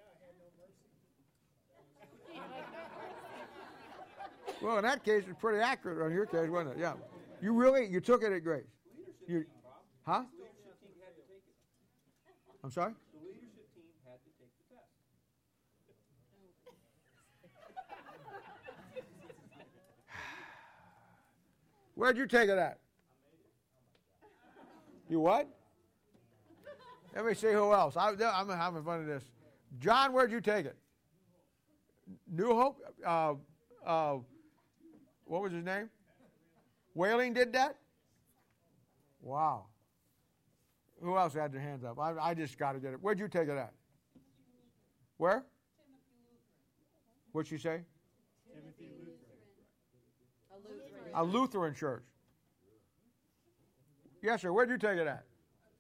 Well, in that case, it's pretty accurate on your case, wasn't it? Yeah. You took it at Grace? Huh? I'm sorry? The leadership team had to take the test. Where'd you take it at? You what? Let me see who else. I'm having fun of this. John, where'd you take it? New Hope? What was his name? Whaling did that? Wow. Who else had their hands up? I just got to get it. Where'd you take it at? Where? What'd she say? Timothy Lutheran. A Lutheran church. Yes, sir. Where'd you take it at?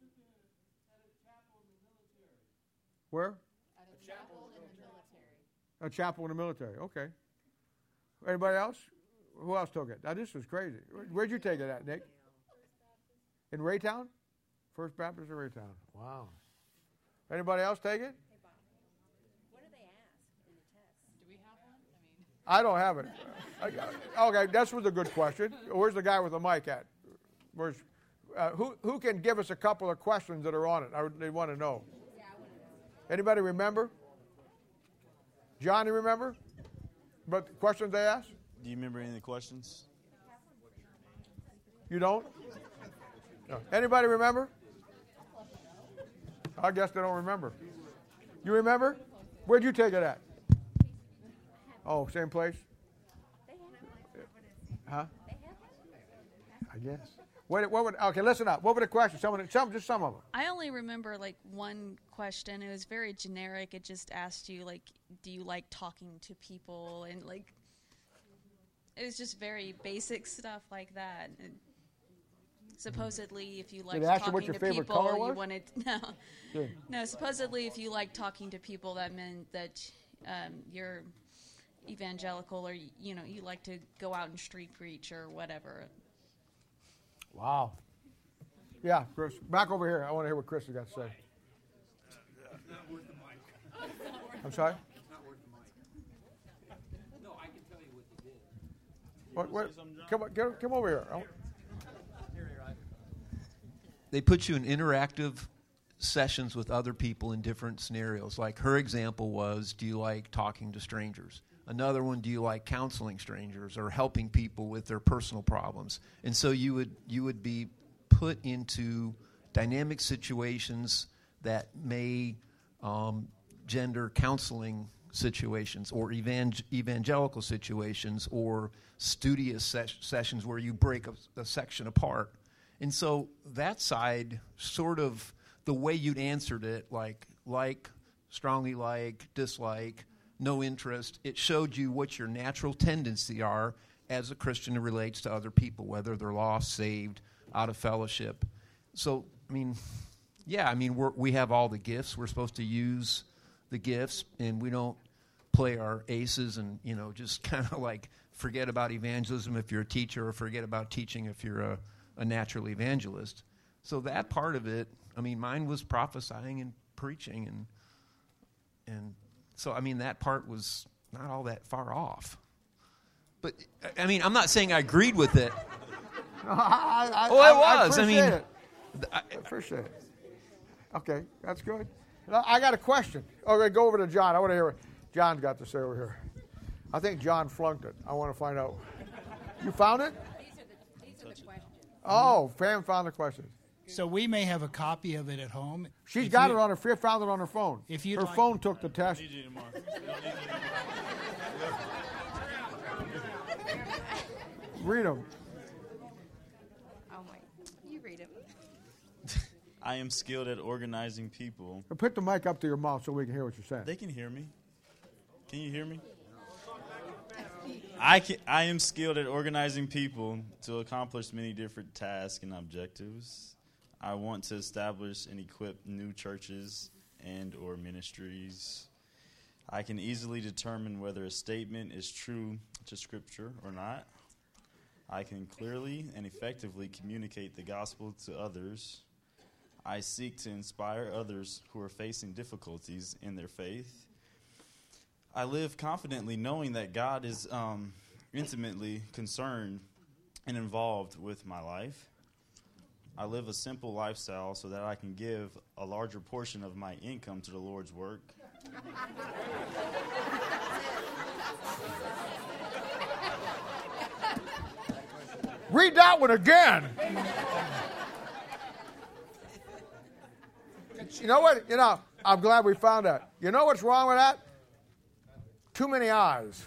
Where? At a chapel in the military. A chapel in the military. Okay. Anybody else? Who else took it? Now, this was crazy. Where'd you take it at, Nick? In Raytown? First Baptist in Raytown. Wow. Anybody else take it? What do they ask in the test? Do we have one? I don't have it. Okay, that was a good question. Where's the guy with the mic at? Who can give us a couple of questions that are on it? They want to know. Yeah, I want to know. Anybody remember? John, you remember? But the questions they asked? Do you remember any of the questions? You don't? No. Anybody remember? I guess they don't remember. You remember? Where'd you take it at? Oh, same place? They have one. Huh? They have one. I guess. Okay, listen up. What were the questions? Just some of them. I only remember like one question. It was very generic. It just asked you like, do you like talking to people? And like, it was just very basic stuff like that. And supposedly, if you like Did it ask you talking what your to favorite people, color was? you wanted Good. no. Supposedly, if you like talking to people, that meant that you're evangelical, or you like to go out and street preach or whatever. Wow. Yeah, Chris. Back over here. I want to hear what Chris has got to say. Not worth the mic. I'm sorry? Not worth the mic. No, I can tell you what you did. Come over here. They put you in interactive sessions with other people in different scenarios. Like her example was, do you like talking to strangers? Another one, do you like counseling strangers or helping people with their personal problems? And so you would be put into dynamic situations that may gender counseling situations or evangelical situations or studious sessions where you break a section apart. And so that side, sort of the way you'd answered it, like, strongly like, dislike, no interest, it showed you what your natural tendency are as a Christian who relates to other people, whether they're lost, saved, out of fellowship. So, we have all the gifts. We're supposed to use the gifts, and we don't play our aces and, just kind of like forget about evangelism if you're a teacher or forget about teaching if you're a natural evangelist. So that part of it, mine was prophesying and preaching, and so, that part was not all that far off. But, I'm not saying I agreed with it. It was. I appreciate it. Okay, that's good. I got a question. Okay, go over to John. I want to hear what John's got to say over here. I think John flunked it. I want to find out. You found it? These are the questions. Oh, Pam found the questions. So we may have a copy of it at home. She's got it on her. Found it on her phone. If you'd her like- phone took the test. Read them. Oh my, you read them. I am skilled at organizing people. Put the mic up to your mouth so we can hear what you're saying. They can hear me. Can you hear me? I am skilled at organizing people to accomplish many different tasks and objectives. I want to establish and equip new churches and or ministries. I can easily determine whether a statement is true to Scripture or not. I can clearly and effectively communicate the gospel to others. I seek to inspire others who are facing difficulties in their faith. I live confidently knowing that God is intimately concerned and involved with my life. I live a simple lifestyle so that I can give a larger portion of my income to the Lord's work. Read that one again. You know what? I'm glad we found that. You know what's wrong with that? Too many eyes.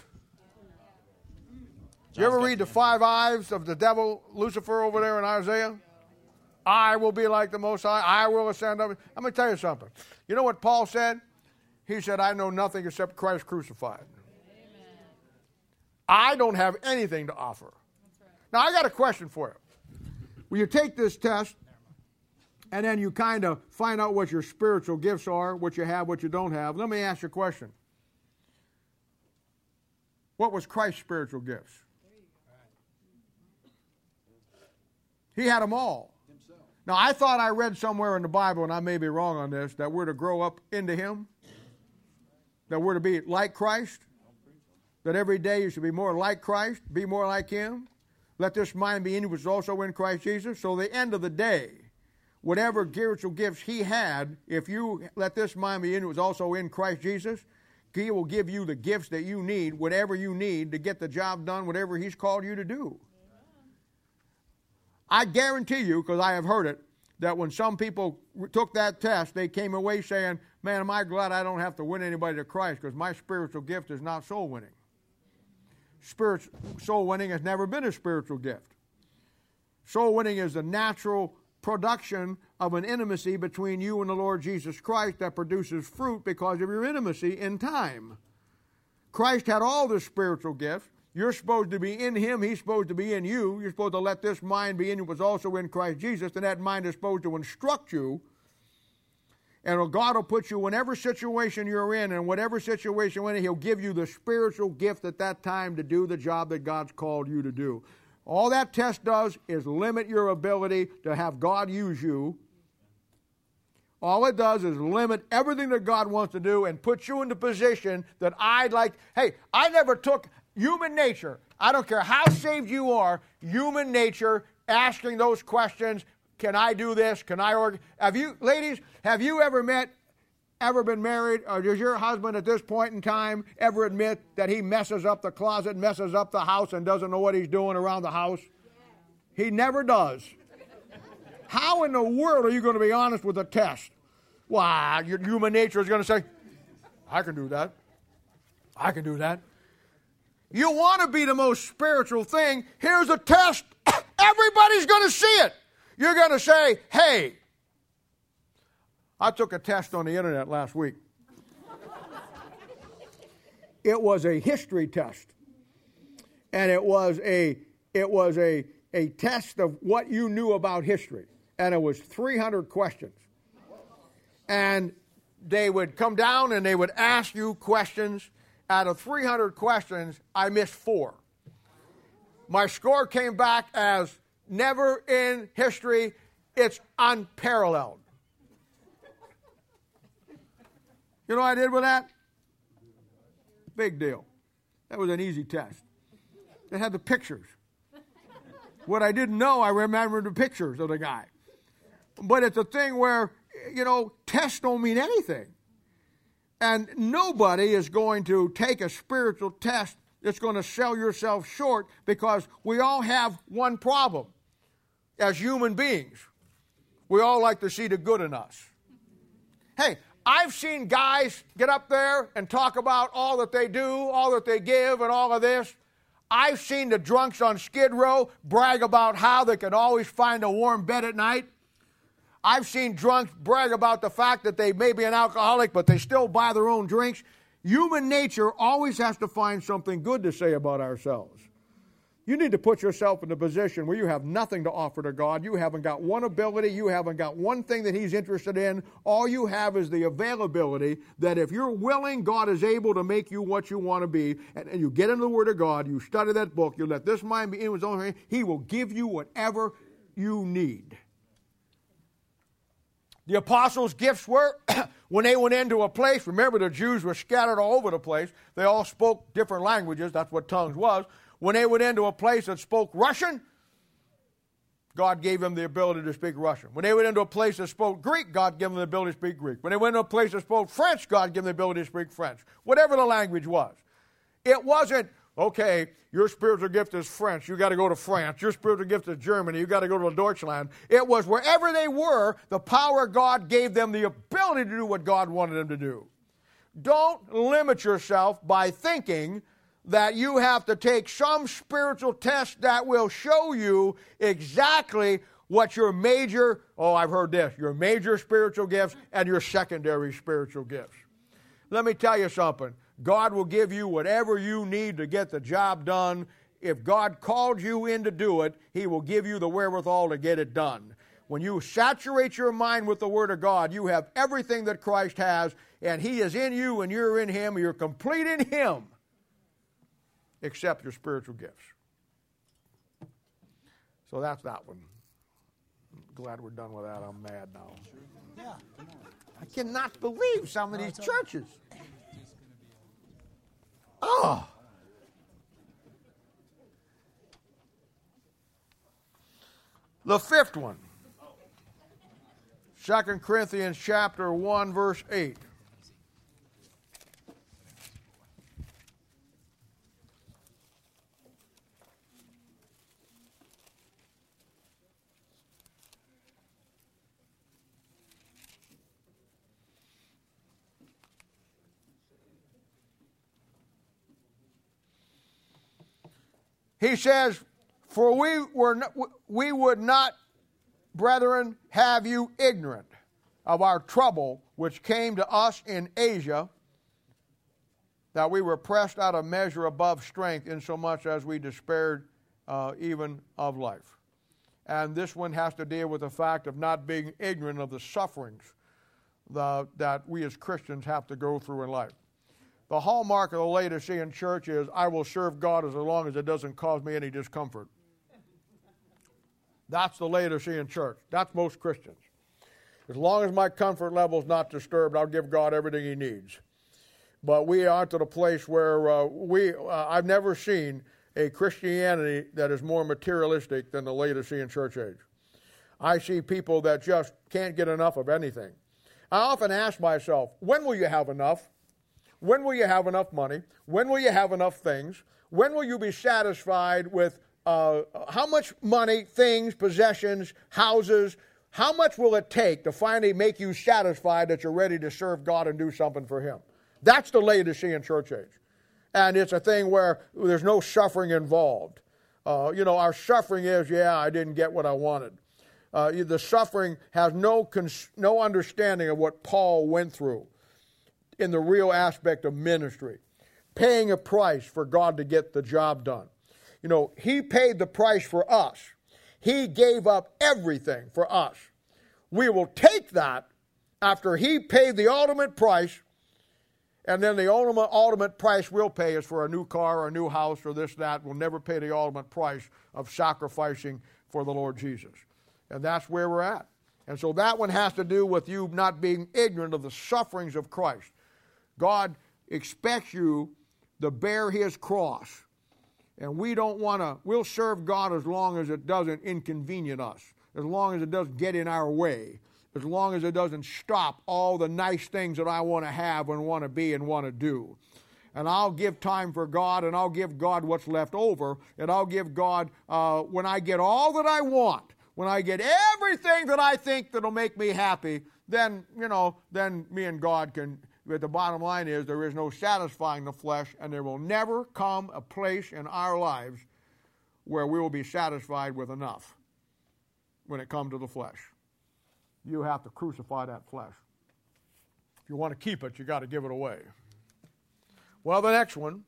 You ever read the 5 eyes of the devil, Lucifer, over there in Isaiah? I will be like the Most High. I will ascend up. I'm going to tell you something. You know what Paul said? He said, I know nothing except Christ crucified. Amen. I don't have anything to offer. Right. Now, I got a question for you. When you take this test, and then you kind of find out what your spiritual gifts are, what you have, what you don't have, let me ask you a question. What was Christ's spiritual gifts? He had them all. Now, I thought I read somewhere in the Bible, and I may be wrong on this, that we're to grow up into Him, that we're to be like Christ, that every day you should be more like Christ, be more like Him. Let this mind be in you, which is also in Christ Jesus. So the end of the day, whatever spiritual gifts He had, if you let this mind be in you, which is also in Christ Jesus, He will give you the gifts that you need, whatever you need to get the job done, whatever He's called you to do. I guarantee you, because I have heard it, that when some people took that test, they came away saying, man, am I glad I don't have to win anybody to Christ, because my spiritual gift is not soul winning. Soul winning has never been a spiritual gift. Soul winning is the natural production of an intimacy between you and the Lord Jesus Christ that produces fruit because of your intimacy in time. Christ had all the spiritual gifts. You're supposed to be in Him. He's supposed to be in you. You're supposed to let this mind be in you, was also in Christ Jesus, and that mind is supposed to instruct you. And God will put you in whatever situation you're in, and whatever situation you're in, He'll give you the spiritual gift at that time to do the job that God's called you to do. All that test does is limit your ability to have God use you. All it does is limit everything that God wants to do and put you in the position that I'd like. Hey, I never took human nature. I don't care how saved you are, human nature, asking those questions. Can I do this? Can I ladies, have you ever been married, or does your husband at this point in time ever admit that he messes up the closet, messes up the house, and doesn't know what he's doing around the house? He never does. How in the world are you going to be honest with a test? Wow, your human nature is going to say, I can do that. I can do that. You want to be the most spiritual thing. Here's a test. Everybody's going to see it. You're going to say, hey, I took a test on the internet last week. It was a history test. And it was a test of what you knew about history. And it was 300 questions. And they would come down and they would ask you questions. Out of 300 questions, I missed 4. My score came back as never in history. It's unparalleled. You know what I did with that? Big deal. That was an easy test. It had the pictures. What I didn't know, I remembered the pictures of the guy. But it's a thing where, tests don't mean anything. And nobody is going to take a spiritual test that's going to sell yourself short, because we all have one problem as human beings. We all like to see the good in us. Hey, I've seen guys get up there and talk about all that they do, all that they give, and all of this. I've seen the drunks on Skid Row brag about how they can always find a warm bed at night. I've seen drunks brag about the fact that they may be an alcoholic, but they still buy their own drinks. Human nature always has to find something good to say about ourselves. You need to put yourself in a position where you have nothing to offer to God. You haven't got one ability. You haven't got one thing that He's interested in. All you have is the availability that if you're willing, God is able to make you what you want to be. And you get into the Word of God, you study that book, you let this mind be in His own hand, He will give you whatever you need. The apostles' gifts were, when they went into a place, remember the Jews were scattered all over the place. They all spoke different languages. That's what tongues was. When they went into a place that spoke Russian, God gave them the ability to speak Russian. When they went into a place that spoke Greek, God gave them the ability to speak Greek. When they went into a place that spoke French, God gave them the ability to speak French. Whatever the language was. It wasn't, okay, your spiritual gift is French, you got to go to France. Your spiritual gift is Germany, you got to go to Deutschland. It was wherever they were, the power of God gave them the ability to do what God wanted them to do. Don't limit yourself by thinking that you have to take some spiritual test that will show you exactly what your major, I've heard this, your major spiritual gifts and your secondary spiritual gifts. Let me tell you something. God will give you whatever you need to get the job done. If God called you in to do it, He will give you the wherewithal to get it done. When you saturate your mind with the Word of God, you have everything that Christ has, and He is in you and you're in Him. You're complete in Him, except your spiritual gifts. So that's that one. I'm glad we're done with that. I'm mad now. Yeah. I cannot believe some of these churches. Oh. The fifth one. 2 Corinthians chapter 1, verse 8. He says, For we would not, brethren, have you ignorant of our trouble which came to us in Asia, that we were pressed out of measure above strength, insomuch as we despaired even of life. And this one has to deal with the fact of not being ignorant of the sufferings that we as Christians have to go through in life. The hallmark of the Laodicean church is, I will serve God as long as it doesn't cause me any discomfort. That's the Laodicean church. That's most Christians. As long as my comfort level is not disturbed, I'll give God everything he needs. But we aren't at a place where I've never seen a Christianity that is more materialistic than the Laodicean church age. I see people that just can't get enough of anything. I often ask myself, when will you have enough? When will you have enough money? When will you have enough things? When will you be satisfied with how much money, things, possessions, houses, how much will it take to finally make you satisfied that you're ready to serve God and do something for him? That's the Laodicean church age. And it's a thing where there's no suffering involved. Our suffering is, I didn't get what I wanted. The suffering has no understanding of what Paul went through in the real aspect of ministry. Paying a price for God to get the job done. He paid the price for us. He gave up everything for us. We will take that after he paid the ultimate price, and then the ultimate price we'll pay is for a new car or a new house or this, that. We'll never pay the ultimate price of sacrificing for the Lord Jesus. And that's where we're at. And so that one has to do with you not being ignorant of the sufferings of Christ. God expects you to bear his cross. And we'll serve God as long as it doesn't inconvenience us, as long as it doesn't get in our way, as long as it doesn't stop all the nice things that I want to have and want to be and want to do. And I'll give time for God, and I'll give God what's left over, and I'll give God, when I get all that I want, when I get everything that I think that'll make me happy, then me and God can. But the bottom line is there is no satisfying the flesh, and there will never come a place in our lives where we will be satisfied with enough when it comes to the flesh. You have to crucify that flesh. If you want to keep it, you got to give it away. Well, the next one,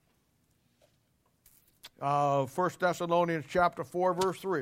1 Thessalonians chapter 4, verse 3.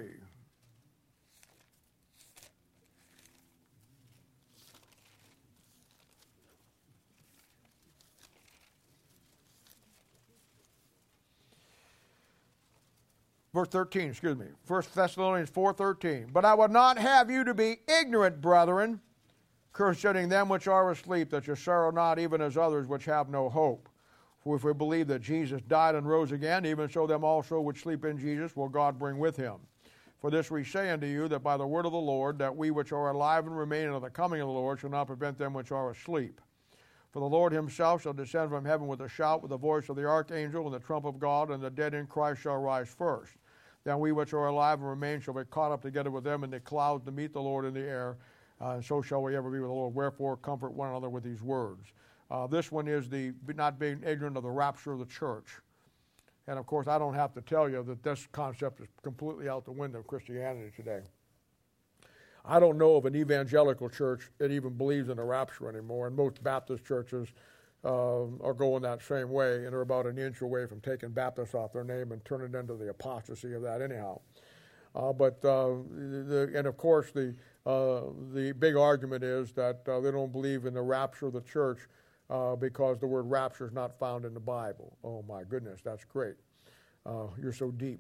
Verse 13, 1 Thessalonians 4:13. But I would not have you to be ignorant, brethren, concerning them which are asleep, that you sorrow not even as others which have no hope. For if we believe that Jesus died and rose again, even so them also which sleep in Jesus will God bring with him. For this we say unto you, that by the word of the Lord, that we which are alive and remain unto the coming of the Lord shall not prevent them which are asleep. For the Lord himself shall descend from heaven with a shout, with the voice of the archangel, and the trump of God, and the dead in Christ shall rise first. Then we which are alive and remain shall be caught up together with them in the clouds to meet the Lord in the air, and so shall we ever be with the Lord. Wherefore, comfort one another with these words. This one is the not being ignorant of the rapture of the church. And, of course, I don't have to tell you that this concept is completely out the window of Christianity today. I don't know of an evangelical church that even believes in a rapture anymore, and most Baptist churches are going that same way, and are about an inch away from taking Baptist off their name and turning it into the apostasy of that anyhow. And of course the big argument is that they don't believe in the rapture of the church because the word rapture is not found in the Bible. Oh my goodness, that's great. You're so deep.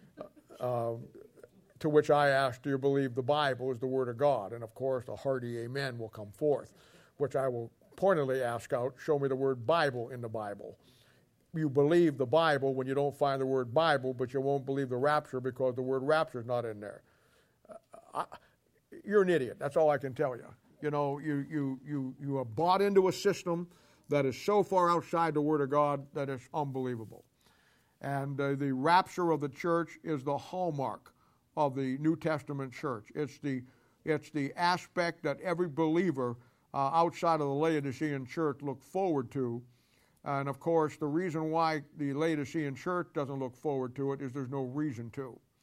To which I ask, do you believe the Bible is the Word of God? And of course a hearty amen will come forth, which I will pointedly ask out, show me the word Bible in the Bible. You believe the Bible when you don't find the word Bible, but you won't believe the rapture because the word rapture is not in there. You're an idiot. That's all I can tell you. You are bought into a system that is so far outside the Word of God that it's unbelievable. And the rapture of the church is the hallmark of the New Testament church. It's the aspect that every believer outside of the Laodicean church look forward to. And of course, the reason why the Laodicean church doesn't look forward to it is there's no reason to.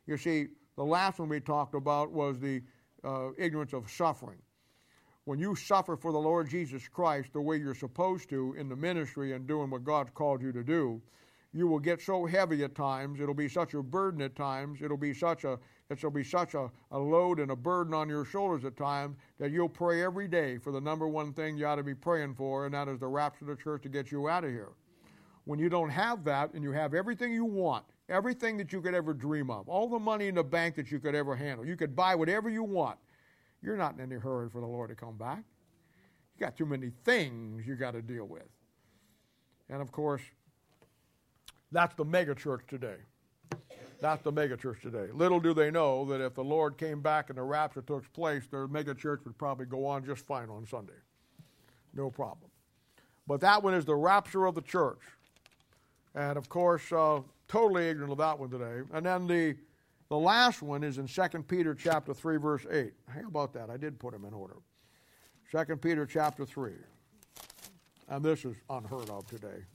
You see, the last one we talked about was the ignorance of suffering. When you suffer for the Lord Jesus Christ the way you're supposed to in the ministry and doing what God's called you to do, you will get so heavy at times, it'll be such a burden at times, it'll be such a load and a burden on your shoulders at times that you'll pray every day for the number one thing you ought to be praying for, and that is the rapture of the church to get you out of here. When you don't have that and you have everything you want, everything that you could ever dream of, all the money in the bank that you could ever handle, you could buy whatever you want, you're not in any hurry for the Lord to come back. You got too many things you got to deal with. And of course, that's the megachurch today. That's the megachurch today. Little do they know that if the Lord came back and the rapture took place, their megachurch would probably go on just fine on Sunday. No problem. But that one is the rapture of the church. And of course, totally ignorant of that one today. And then the last one is in 2 Peter chapter 3, verse 8. How about that? I did put them in order. 2 Peter chapter 3. And this is unheard of today.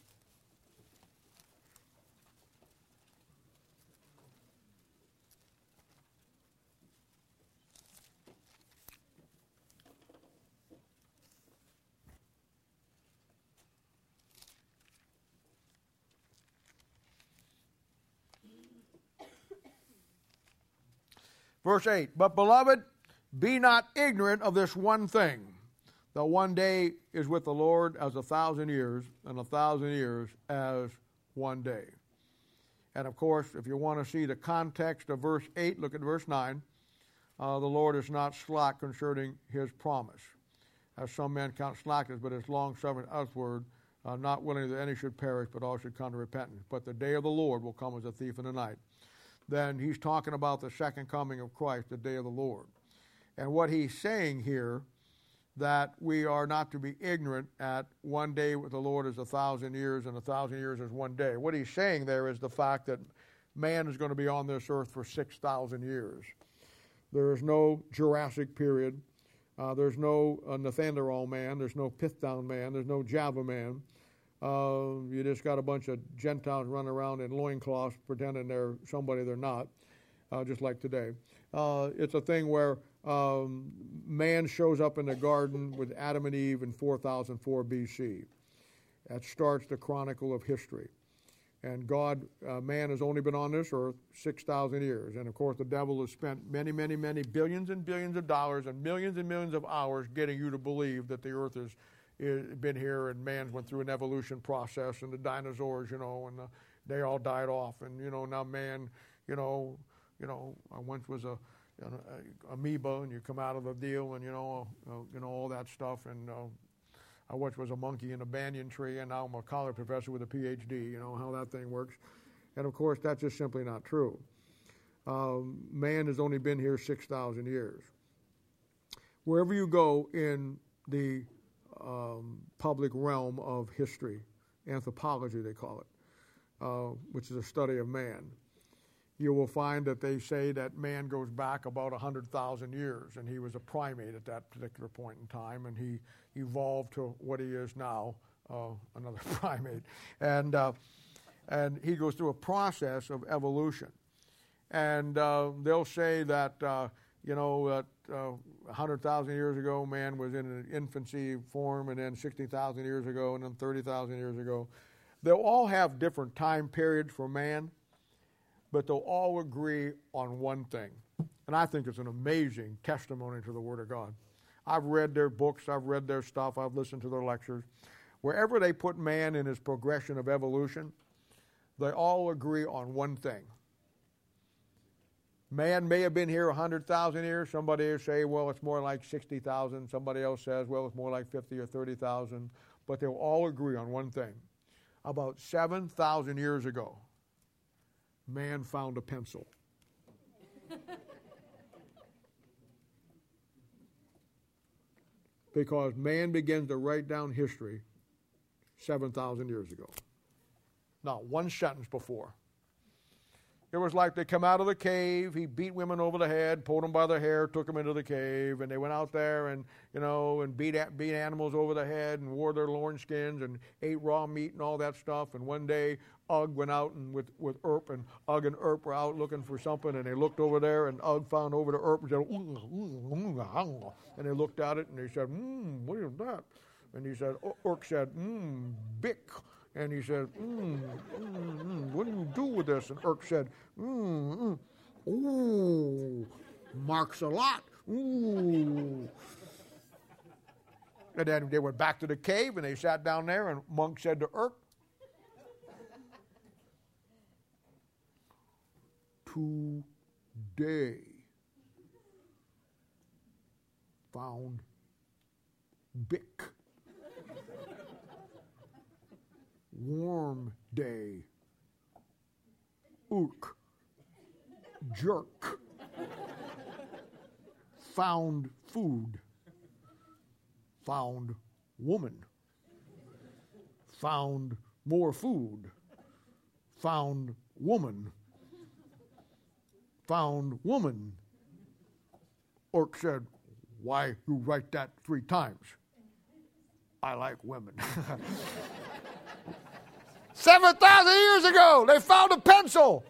Verse 8, but beloved, be not ignorant of this one thing, that one day is with the Lord as 1,000 years, and 1,000 years as one day. And of course, if you want to see the context of verse 8, look at verse 9. The Lord is not slack concerning his promise, as some men count slackness, but is long-suffering usward, not willing that any should perish, but all should come to repentance. But the day of the Lord will come as a thief in the night. Then he's talking about the second coming of Christ, the day of the Lord. And what he's saying here, that we are not to be ignorant at one day with the Lord is 1,000 years, and 1,000 years is one day. What he's saying there is the fact that man is going to be on this earth for 6,000 years. There is no Jurassic period. There's no Neanderthal man. There's no Python man. There's no Java man. You just got a bunch of Gentiles running around in loincloths pretending they're somebody they're not, just like today. It's a thing where man shows up in the garden with Adam and Eve in 4004 BC. That starts the chronicle of history. And man has only been on this earth 6,000 years. And of course, the devil has spent many, many, many billions and billions of dollars and millions of hours getting you to believe that the earth has been here, and man went through an evolution process, and the dinosaurs, and they all died off, and now man, once was a amoeba, and you come out of the deal, and all that stuff, and I once was a monkey in a banyan tree, and now I'm a college professor with a PhD. How that thing works, and of course that's just simply not true. Man has only been here 6,000 years. Wherever you go in the public realm of history, anthropology they call it, which is a study of man, you will find that they say that man goes back about 100,000 years, and he was a primate at that particular point in time, and he evolved to what he is now, another primate, and he goes through a process of evolution, and they'll say that that 100,000 years ago, man was in an infancy form, and then 60,000 years ago, and then 30,000 years ago. They'll all have different time periods for man, but they'll all agree on one thing. And I think it's an amazing testimony to the Word of God. I've read their books, I've read their stuff, I've listened to their lectures. Wherever they put man in his progression of evolution, they all agree on one thing. Man may have been here 100,000 years. Somebody will say, well, it's more like 60,000. Somebody else says, well, it's more like 50 or 30,000. But they'll all agree on one thing. About 7,000 years ago, man found a pencil. Because man begins to write down history 7,000 years ago. Not one sentence before. It was like they come out of the cave, he beat women over the head, pulled them by the hair, took them into the cave, and they went out there and, and beat animals over the head and wore their loin skins and ate raw meat and all that stuff. And one day, Ugg went out and with Earp, and Ugg and Earp were out looking for something, and they looked over there, and Ugg found over to Earp and said, and they looked at it, and they said, what is that? And he said, Earp said, Bick. And he said, what do you do with this? And Earp said, ooh, marks a lot. Ooh. And then they went back to the cave, and they sat down there, and Monk said to Earp, today found Bick. Warm day. Ook. Jerk. Found food. Found woman. Found more food. Found woman. Found woman. Orc said, why you write that 3 times? I like women. 7,000 years ago, they found a pencil.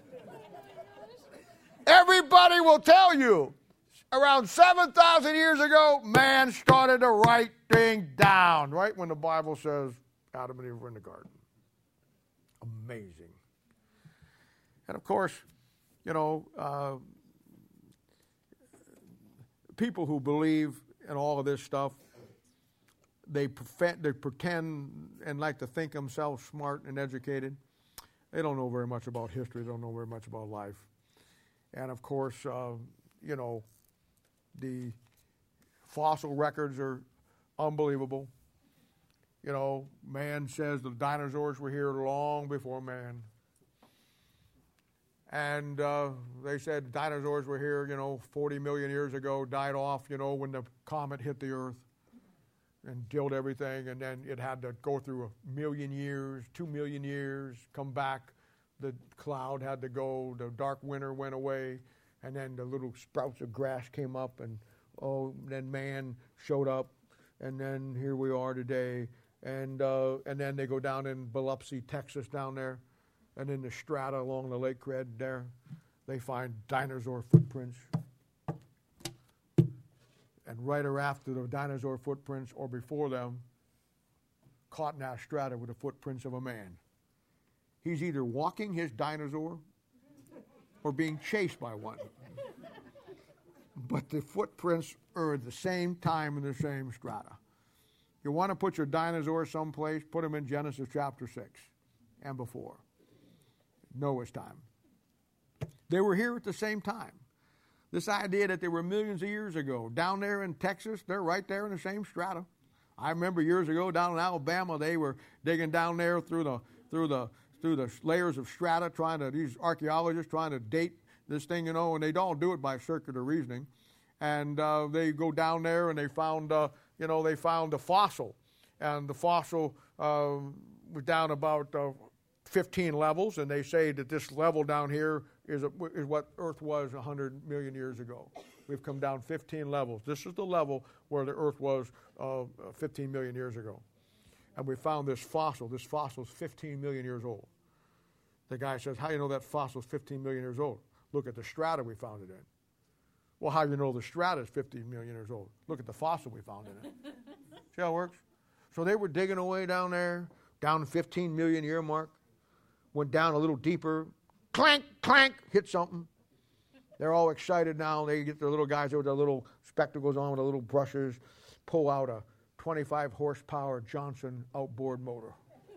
Everybody will tell you, around 7,000 years ago, man started to write things down, right when the Bible says Adam and Eve were in the garden. Amazing. And of course, people who believe in all of this stuff, they pretend and like to think themselves smart and educated. They don't know very much about history. They don't know very much about life. And of course, the fossil records are unbelievable. Man says the dinosaurs were here long before man. And they said dinosaurs were here, 40 million years ago, died off, when the comet hit the earth and killed everything, and then it had to go through 1 million years, 2 million years, come back. The cloud had to go, the dark winter went away, and then the little sprouts of grass came up, and then man showed up, and then here we are today. And then they go down in Biloxi, Texas, down there, and in the strata along the Lake Red there, they find dinosaur footprints. And right after the dinosaur footprints, or before them, caught in that strata with the footprints of a man. He's either walking his dinosaur or being chased by one. But the footprints are at the same time in the same strata. You want to put your dinosaur someplace, put them in Genesis chapter 6 and before. Noah's time. They were here at the same time. This idea that they were millions of years ago. Down there in Texas, they're right there in the same strata. I remember years ago down in Alabama, they were digging down there through the layers of strata, these archaeologists trying to date this thing, and they don't do it by circular reasoning. And they go down there and they found the fossil. And the fossil was down about 15 levels, and they say that this level down here is what Earth was 100 million years ago. We've come down 15 levels. This is the level where the Earth was 15 million years ago. And we found this fossil. This fossil is 15 million years old. The guy says, how do you know that fossil is 15 million years old? Look at the strata we found it in. Well, how do you know the strata is 15 million years old? Look at the fossil we found in it. See how it works? So they were digging away down there, down the 15 million year mark, went down a little deeper, clank, clank, hit something. They're all excited now. They get their little guys with their little spectacles on with their little brushes, pull out a 25 horsepower Johnson outboard motor.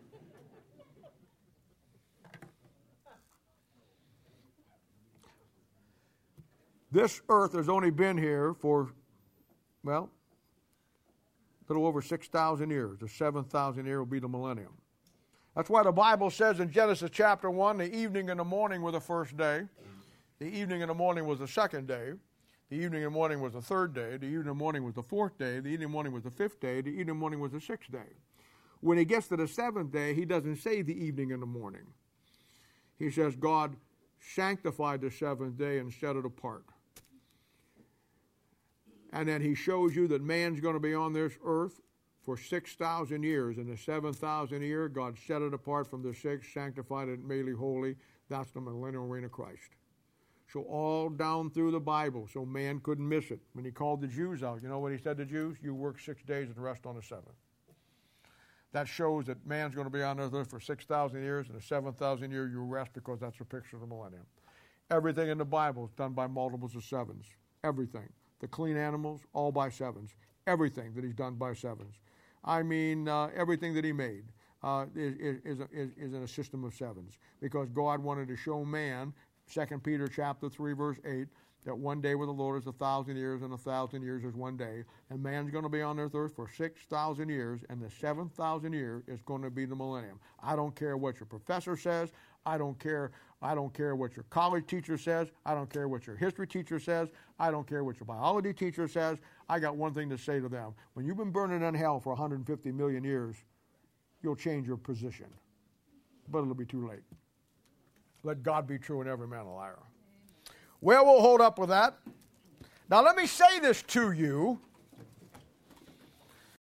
This Earth has only been here for, a little over 6,000 years. The 7,000 year will be the millennium. That's why the Bible says in Genesis chapter 1, the evening and the morning were the first day. The evening and the morning was the second day. The evening and morning was the third day. The evening and morning was the fourth day. The evening and morning was the fifth day. The evening and morning was the sixth day. When he gets to the seventh day, he doesn't say the evening and the morning. He says God sanctified the seventh day and set it apart. And then he shows you that man's going to be on this earth for 6,000 years. In the 7,000th year, God set it apart from the 6, sanctified it, made it holy. That's the millennial reign of Christ. So all down through the Bible, so man couldn't miss it. When he called the Jews out, you know what he said to the Jews? You work 6 days and rest on the 7th. That shows that man's going to be on earth for 6,000 years, and the 7,000th year you rest, because that's a picture of the millennium. Everything in the Bible is done by multiples of 7s. Everything. The clean animals, all by 7s. Everything that he's done by 7s. I mean, everything that he made is in a system of 7s, because God wanted to show man, 2 Peter chapter 3, verse 8, that one day with the Lord is 1,000 years, and 1,000 years is one day. And man's going to be on this earth for 6,000 years, and the 7,000th year is going to be the millennium. I don't care what your professor says. I don't care what your college teacher says. I don't care what your history teacher says. I don't care what your biology teacher says. I got one thing to say to them. When you've been burning in hell for 150 million years, you'll change your position. But it'll be too late. Let God be true and every man a liar. Well, we'll hold up with that. Now let me say this to you.